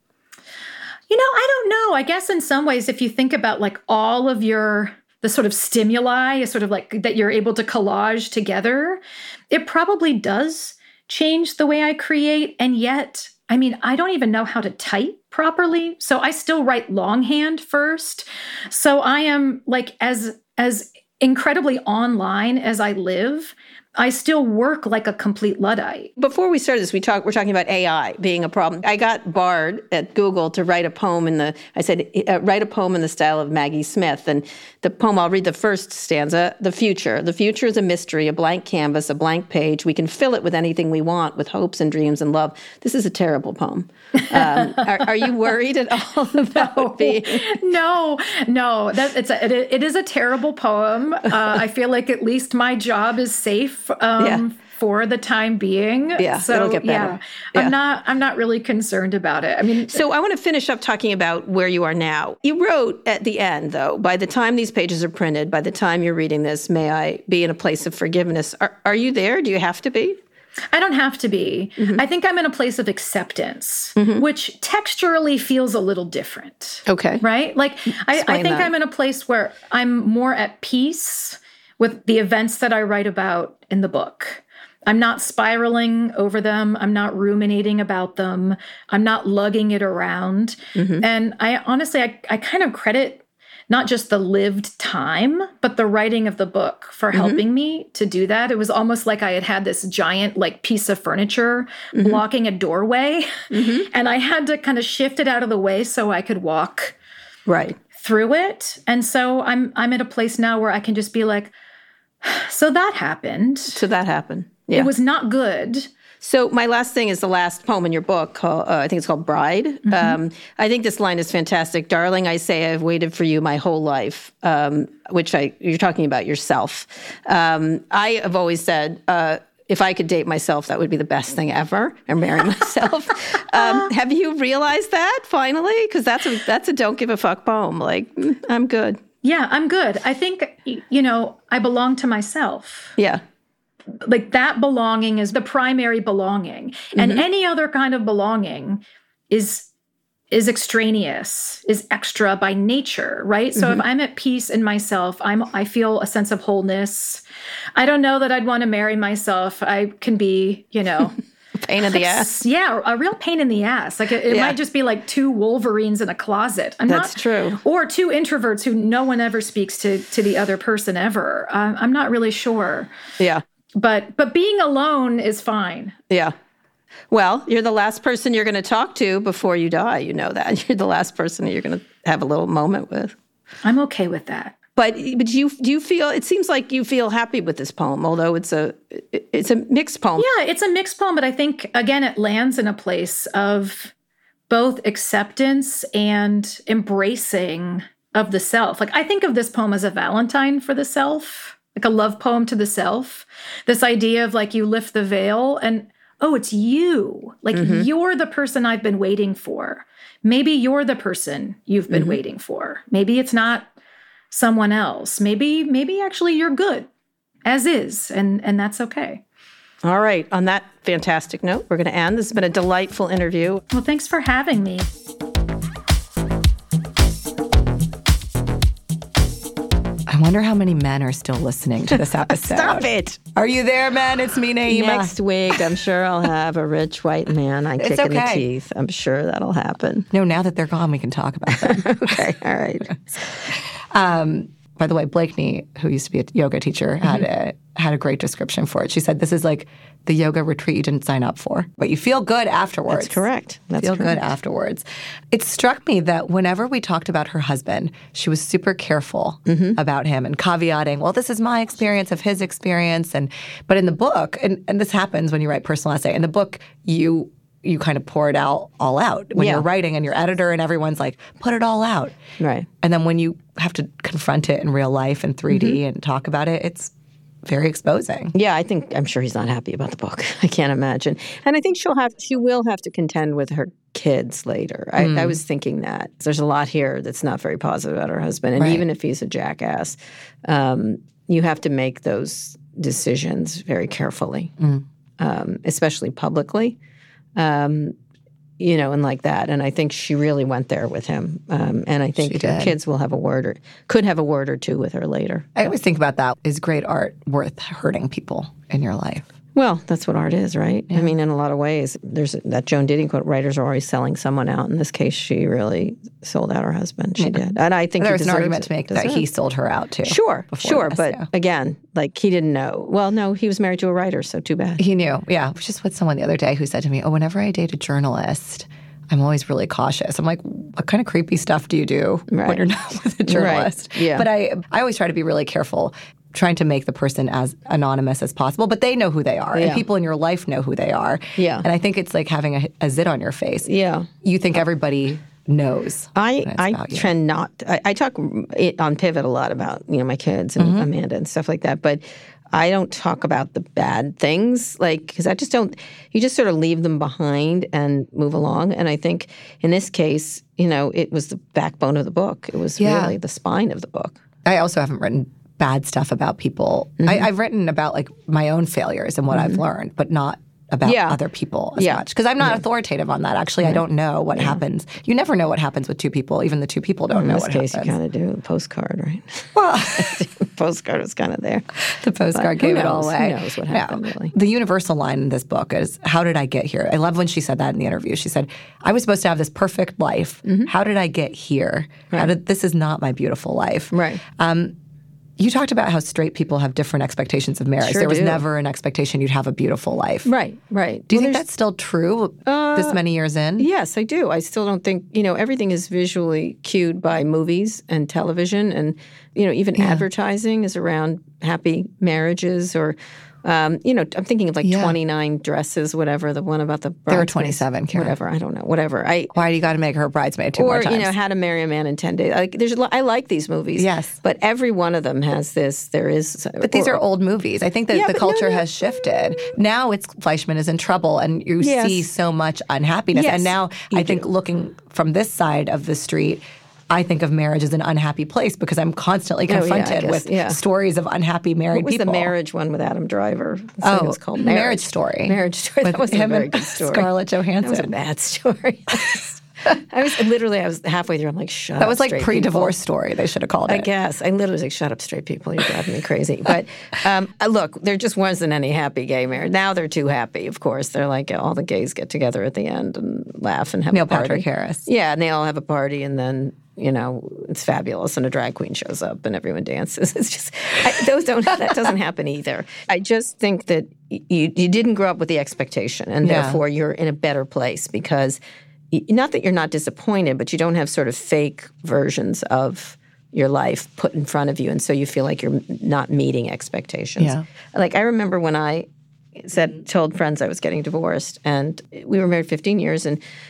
I don't know. I guess in some ways, if you think about like all of the sort of stimuli, sort of like that you're able to collage together, it probably does change the way I create. And yet, I mean, I don't even know how to type properly. So I still write longhand first. So I am like as incredibly online as I live, I still work like a complete Luddite. Before we started this, we're talking about AI being a problem. I got Bard at Google to write a poem write a poem in the style of Maggie Smith. And the poem, I'll read the first stanza, The future. The future is a mystery, a blank canvas, a blank page. We can fill it with anything we want, with hopes and dreams and love. This is a terrible poem. Are you worried at all about being? No. It is a terrible poem. I feel like at least my job is safe. For the time being. So it'll get better. I'm not really concerned about it. I mean, so I want to finish up talking about where you are now. You wrote at the end, though, by the time these pages are printed, by the time you're reading this, may I be in a place of forgiveness. Are you there? Do you have to be? I don't have to be. I think I'm in a place of acceptance, which texturally feels a little different. Okay. Right? Like, I think that. I'm in a place where I'm more at peace with the events that I write about in the book. I'm not spiraling over them. I'm not ruminating about them. I'm not lugging it around. And I honestly, I kind of credit not just the lived time, but the writing of the book for helping me to do that. It was almost like I had this giant like piece of furniture blocking a doorway, and I had to kind of shift it out of the way so I could walk through it. And so I'm at a place now where I can just be like, so that happened. Yeah. It was not good. So my last thing is the last poem in your book. I think it's called Bride. I think this line is fantastic. Darling, I say I've waited for you my whole life, which you're talking about yourself. I have always said, if I could date myself, that would be the best thing ever, and marry myself. Have you realized that finally? Because that's a don't give a fuck poem. Like, I'm good. Yeah, I'm good. I think, I belong to myself. Yeah. Like that belonging is the primary belonging. And any other kind of belonging is extraneous, is extra by nature, right? So if I'm at peace in myself, I feel a sense of wholeness. I don't know that I'd want to marry myself. I can be, pain in the ass. Yeah, a real pain in the ass. Like it might just be like two Wolverines in a closet. That's true. Or two introverts who no one ever speaks to the other person ever. I'm not really sure. Yeah. But being alone is fine. Yeah. Well, you're the last person you're going to talk to before you die. You know that. You're the last person you're going to have a little moment with. I'm okay with that. But do you feel, it seems like you feel happy with this poem, although it's a mixed poem. Yeah, it's a mixed poem, but I think, again, it lands in a place of both acceptance and embracing of the self. Like, I think of this poem as a Valentine for the self. Like a love poem to the self. This idea of like you lift the veil and, oh, it's you. Like you're the person I've been waiting for. Maybe you're the person you've been waiting for. Maybe it's not someone else. Maybe actually you're good as is, and that's okay. All right. On that fantastic note, we're going to end. This has been a delightful interview. Well, thanks for having me. I wonder how many men are still listening to this episode. Stop it. Are you there, men? It's me, Naima. Next week, I'm sure I'll have a rich white man I kick in the teeth. I'm sure that'll happen. No, now that they're gone, we can talk about them. Okay. All right. By the way, Blakeney, who used to be a yoga teacher, had a great description for it. She said, this is like the yoga retreat you didn't sign up for, but you feel good afterwards. That's correct. Feel good afterwards. It struck me that whenever we talked about her husband, she was super careful about him and caveating, well, this is my experience of his experience. But in the book, and this happens when you write personal essay, in the book, you kind of pour it all out when you're writing, and your editor and everyone's like, put it all out. Right. And then when you have to confront it in real life in 3D and talk about it, it's very exposing. Yeah, I'm sure he's not happy about the book. I can't imagine. And I think she will have to contend with her kids later. I was thinking that. There's a lot here that's not very positive about her husband. And even if he's a jackass, you have to make those decisions very carefully, especially publicly. And like that. And I think she really went there with him. And I think her kids will have could have a word or two with her later. I always think about that. Is great art worth hurting people in your life? Well, that's what art is, right? Yeah. I mean, in a lot of ways, there's that Joan Didion quote, writers are always selling someone out. In this case, she really sold out her husband. She did. And I think there's an argument to make that he sold her out too. Sure. But again, like he didn't know. Well, no, he was married to a writer, so too bad. He knew. Yeah. I was just with someone the other day who said to me, whenever I date a journalist, I'm always really cautious. I'm like, what kind of creepy stuff do you do when you're not with a journalist? Right. Yeah. But I always try to be really careful, trying to make the person as anonymous as possible. But they know who they are. And people in your life know who they are. Yeah. And I think it's like having a zit on your face. Yeah. You think everybody knows. I tend not. I talk on Pivot a lot about, my kids and Amanda and stuff like that. But I don't talk about the bad things, because I just don't, you just sort of leave them behind and move along. And I think in this case, it was the backbone of the book. It was really the spine of the book. I also haven't written bad stuff about people. I've written about my own failures and what I've learned, but not about other people as much. Because I'm not authoritative on that. Actually, I don't know what happens. You never know what happens with two people. Even the two people don't know what happens. In this case, you kind of do. A postcard, right? Well, postcard was kind of there. The postcard gave it all away. Who knows what happened, really? The universal line in this book is, how did I get here? I love when she said that in the interview. She said, I was supposed to have this perfect life. How did I get here? This is not my beautiful life. Right. You talked about how straight people have different expectations of marriage. Sure there was do. never an expectation you'd have a beautiful life. Right. Do you think that's still true this many years in? Yes, I do. I still don't think, everything is visually cued by movies and television, and, even advertising is around happy marriages or, I'm thinking of 29 Dresses, whatever, the one about the bridesmaids. There were 27, Karen. Whatever, I don't know, whatever. Why do you got to make her a bridesmaid two more times? Or, How to Marry a Man in 10 Days. I like these movies. Yes. But every one of them has this, there is... But these are old movies. I think that the culture has shifted. Now it's Fleischman is in trouble, and you see so much unhappiness. Yes, and now I think do. looking from this side of the street, I think of marriage as an unhappy place because I'm constantly confronted with stories of unhappy married people. What was the marriage one with Adam Driver? It was called Marriage Story. Marriage Story. That wasn't a very good story. Scarlett Johansson. That was a bad story. I was halfway through. I'm like, shut up. That was like straight pre-divorce people. Story. They should have called it. I guess. I literally was like, shut up, straight people. You're driving me crazy. But look, there just wasn't any happy gay marriage. Now they're too happy, of course. They're like, all the gays get together at the end and laugh and have Neil a party. Patrick Harris. Yeah, and they all have a party, and then it's fabulous, and a drag queen shows up, and everyone dances. It's just that doesn't happen either. I just think that you didn't grow up with the expectation, and therefore you're in a better place because, not that you're not disappointed, but you don't have sort of fake versions of your life put in front of you, and so you feel like you're not meeting expectations. Yeah. Like I remember when I told friends I was getting divorced, and we were married 15 years,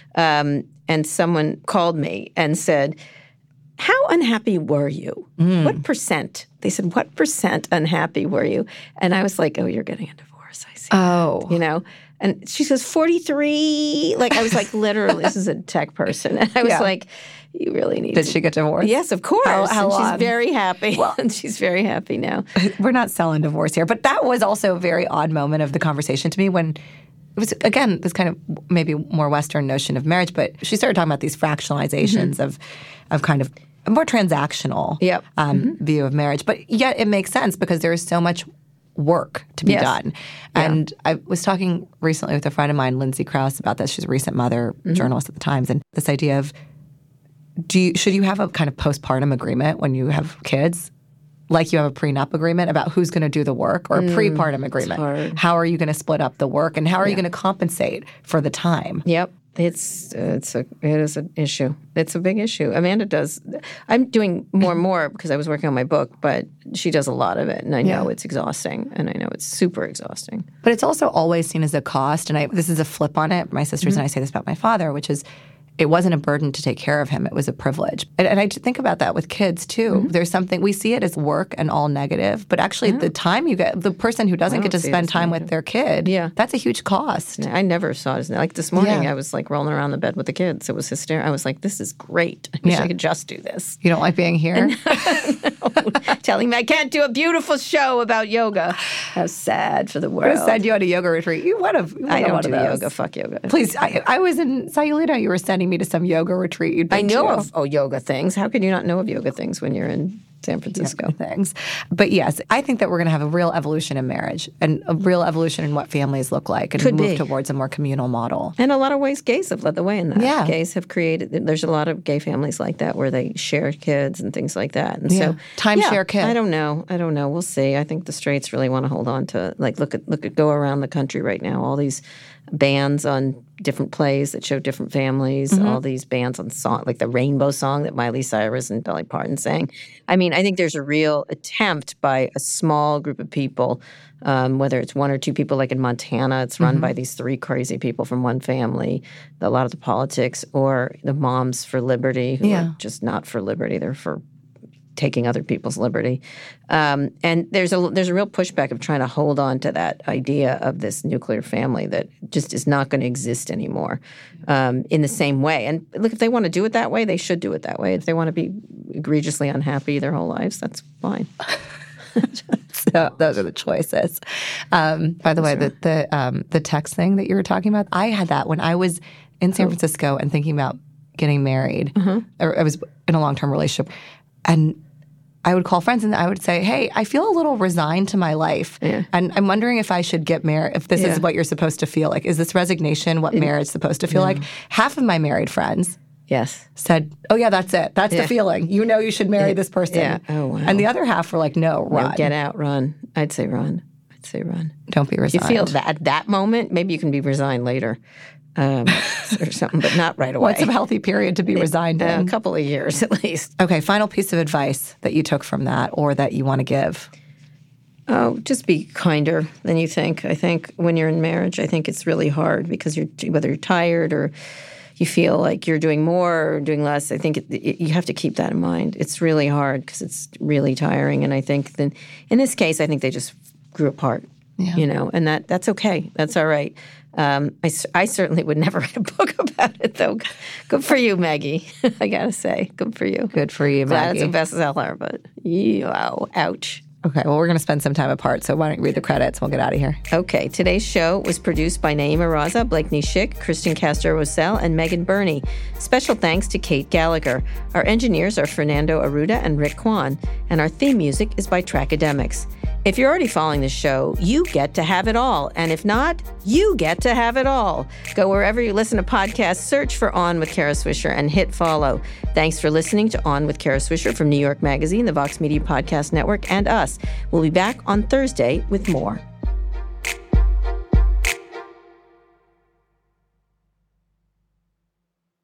and someone called me and said, how unhappy were you? What percent? They said, what percent unhappy were you? And I was like, oh, you're getting a divorce. I see. Oh. And she says, 43. Like, I was like, literally, this is a tech person. And I was like, you really need Did she get divorced? Yes, of course. How long? She's very happy. Well, and she's very happy now. We're not selling divorce here. But that was also a very odd moment of the conversation to me when it was, again, this kind of maybe more Western notion of marriage, but she started talking about these fractionalizations of kind of a more transactional view of marriage. But yet it makes sense because there is so much work to be done. And I was talking recently with a friend of mine, Lindsay Krause, about this. She's a recent mother, journalist at the Times, and this idea of should you have a kind of postpartum agreement when you have kids? Like you have a prenup agreement about who's going to do the work, or a prepartum agreement. How are you going to split up the work, and how are you going to compensate for the time? Yep. It is an issue. It's a big issue. Amanda does. I'm doing more and more because I was working on my book, but she does a lot of it, and I know it's exhausting, and I know it's super exhausting. But it's also always seen as a cost, and this is a flip on it. My sisters and I say this about my father, which is it wasn't a burden to take care of him. It was a privilege. And I think about that with kids, too. There's something, we see it as work and all negative, but actually the time you get, the person who doesn't get to spend time with their kid, that's a huge cost. I never saw it as like this morning, I was like rolling around the bed with the kids. It was hysterical. I was like, this is great. I wish I could just do this. You don't like being here? No. Telling me I can't do a beautiful show about yoga. How sad for the world. I send you on a yoga retreat. You would have. I don't do yoga. Fuck yoga. Please, I was in Sayulita. You were sending me to some yoga retreat you'd been I know to. of yoga things. How can you not know of yoga things when you're in San Francisco? Things. But yes, I think that we're going to have a real evolution in marriage and a real evolution in what families look like and move towards a more communal model. In a lot of ways, gays have led the way in that. Yeah. Gays have created, there's a lot of gay families like that where they share kids and things like that. And so timeshare kids. I don't know. We'll see. I think the straights really want to hold on to, like, look at go around the country right now, all these bans on different plays that show different families, all these bans on song, like the Rainbow Song that Miley Cyrus and Dolly Parton sang. I mean, I think there's a real attempt by a small group of people, whether it's one or two people, like in Montana, it's run by these three crazy people from one family, a lot of the politics, or the Moms for Liberty, who are just not for liberty, they're for taking other people's liberty. And there's a real pushback of trying to hold on to that idea of this nuclear family that just is not going to exist anymore in the same way. And look, if they want to do it that way, they should do it that way. If they want to be egregiously unhappy their whole lives, that's fine. So those are the choices. By the way, the text thing that you were talking about, I had that when I was in San Francisco and thinking about getting married. Or I was in a long-term relationship. And I would call friends and I would say, hey, I feel a little resigned to my life. Yeah. And I'm wondering if I should get married, if this is what you're supposed to feel like. Is this resignation what marriage is supposed to feel like? Half of my married friends said, oh, yeah, that's it. That's the feeling. You know you should marry this person. Yeah. Oh, wow. And the other half were like, no, run. No, get out, run. I'd say run. Don't be resigned. You feel that at that moment, maybe you can be resigned later. Or something, but not right away. What's a healthy period to be resigned in? A couple of years at least. Okay, final piece of advice that you took from that or that you want to give. Oh, just be kinder than you think. I think when you're in marriage, I think it's really hard because whether you're tired or you feel like you're doing more or doing less, I think you have to keep that in mind. It's really hard because it's really tiring. And I think then in this case, I think they just grew apart, and that's okay. That's all right. I certainly would never write a book about it, though. Good for you, Maggie. I gotta say, good for you. Good for you, Maggie. Glad it's a bestseller, but ouch. Okay, well, we're going to spend some time apart, so why don't you read the credits? We'll get out of here. Okay, today's show was produced by Naima Raza, Blakeney Schick, Kristen Castro-Rosell, and Megan Burney. Special thanks to Kate Gallagher. Our engineers are Fernando Arruda and Rick Kwan, and our theme music is by Trackademics. If you're already following the show, you get to have it all. And if not, you get to have it all. Go wherever you listen to podcasts, search for On with Kara Swisher, and hit follow. Thanks for listening to On with Kara Swisher from New York Magazine, the Vox Media Podcast Network, and us. We'll be back on Thursday with more.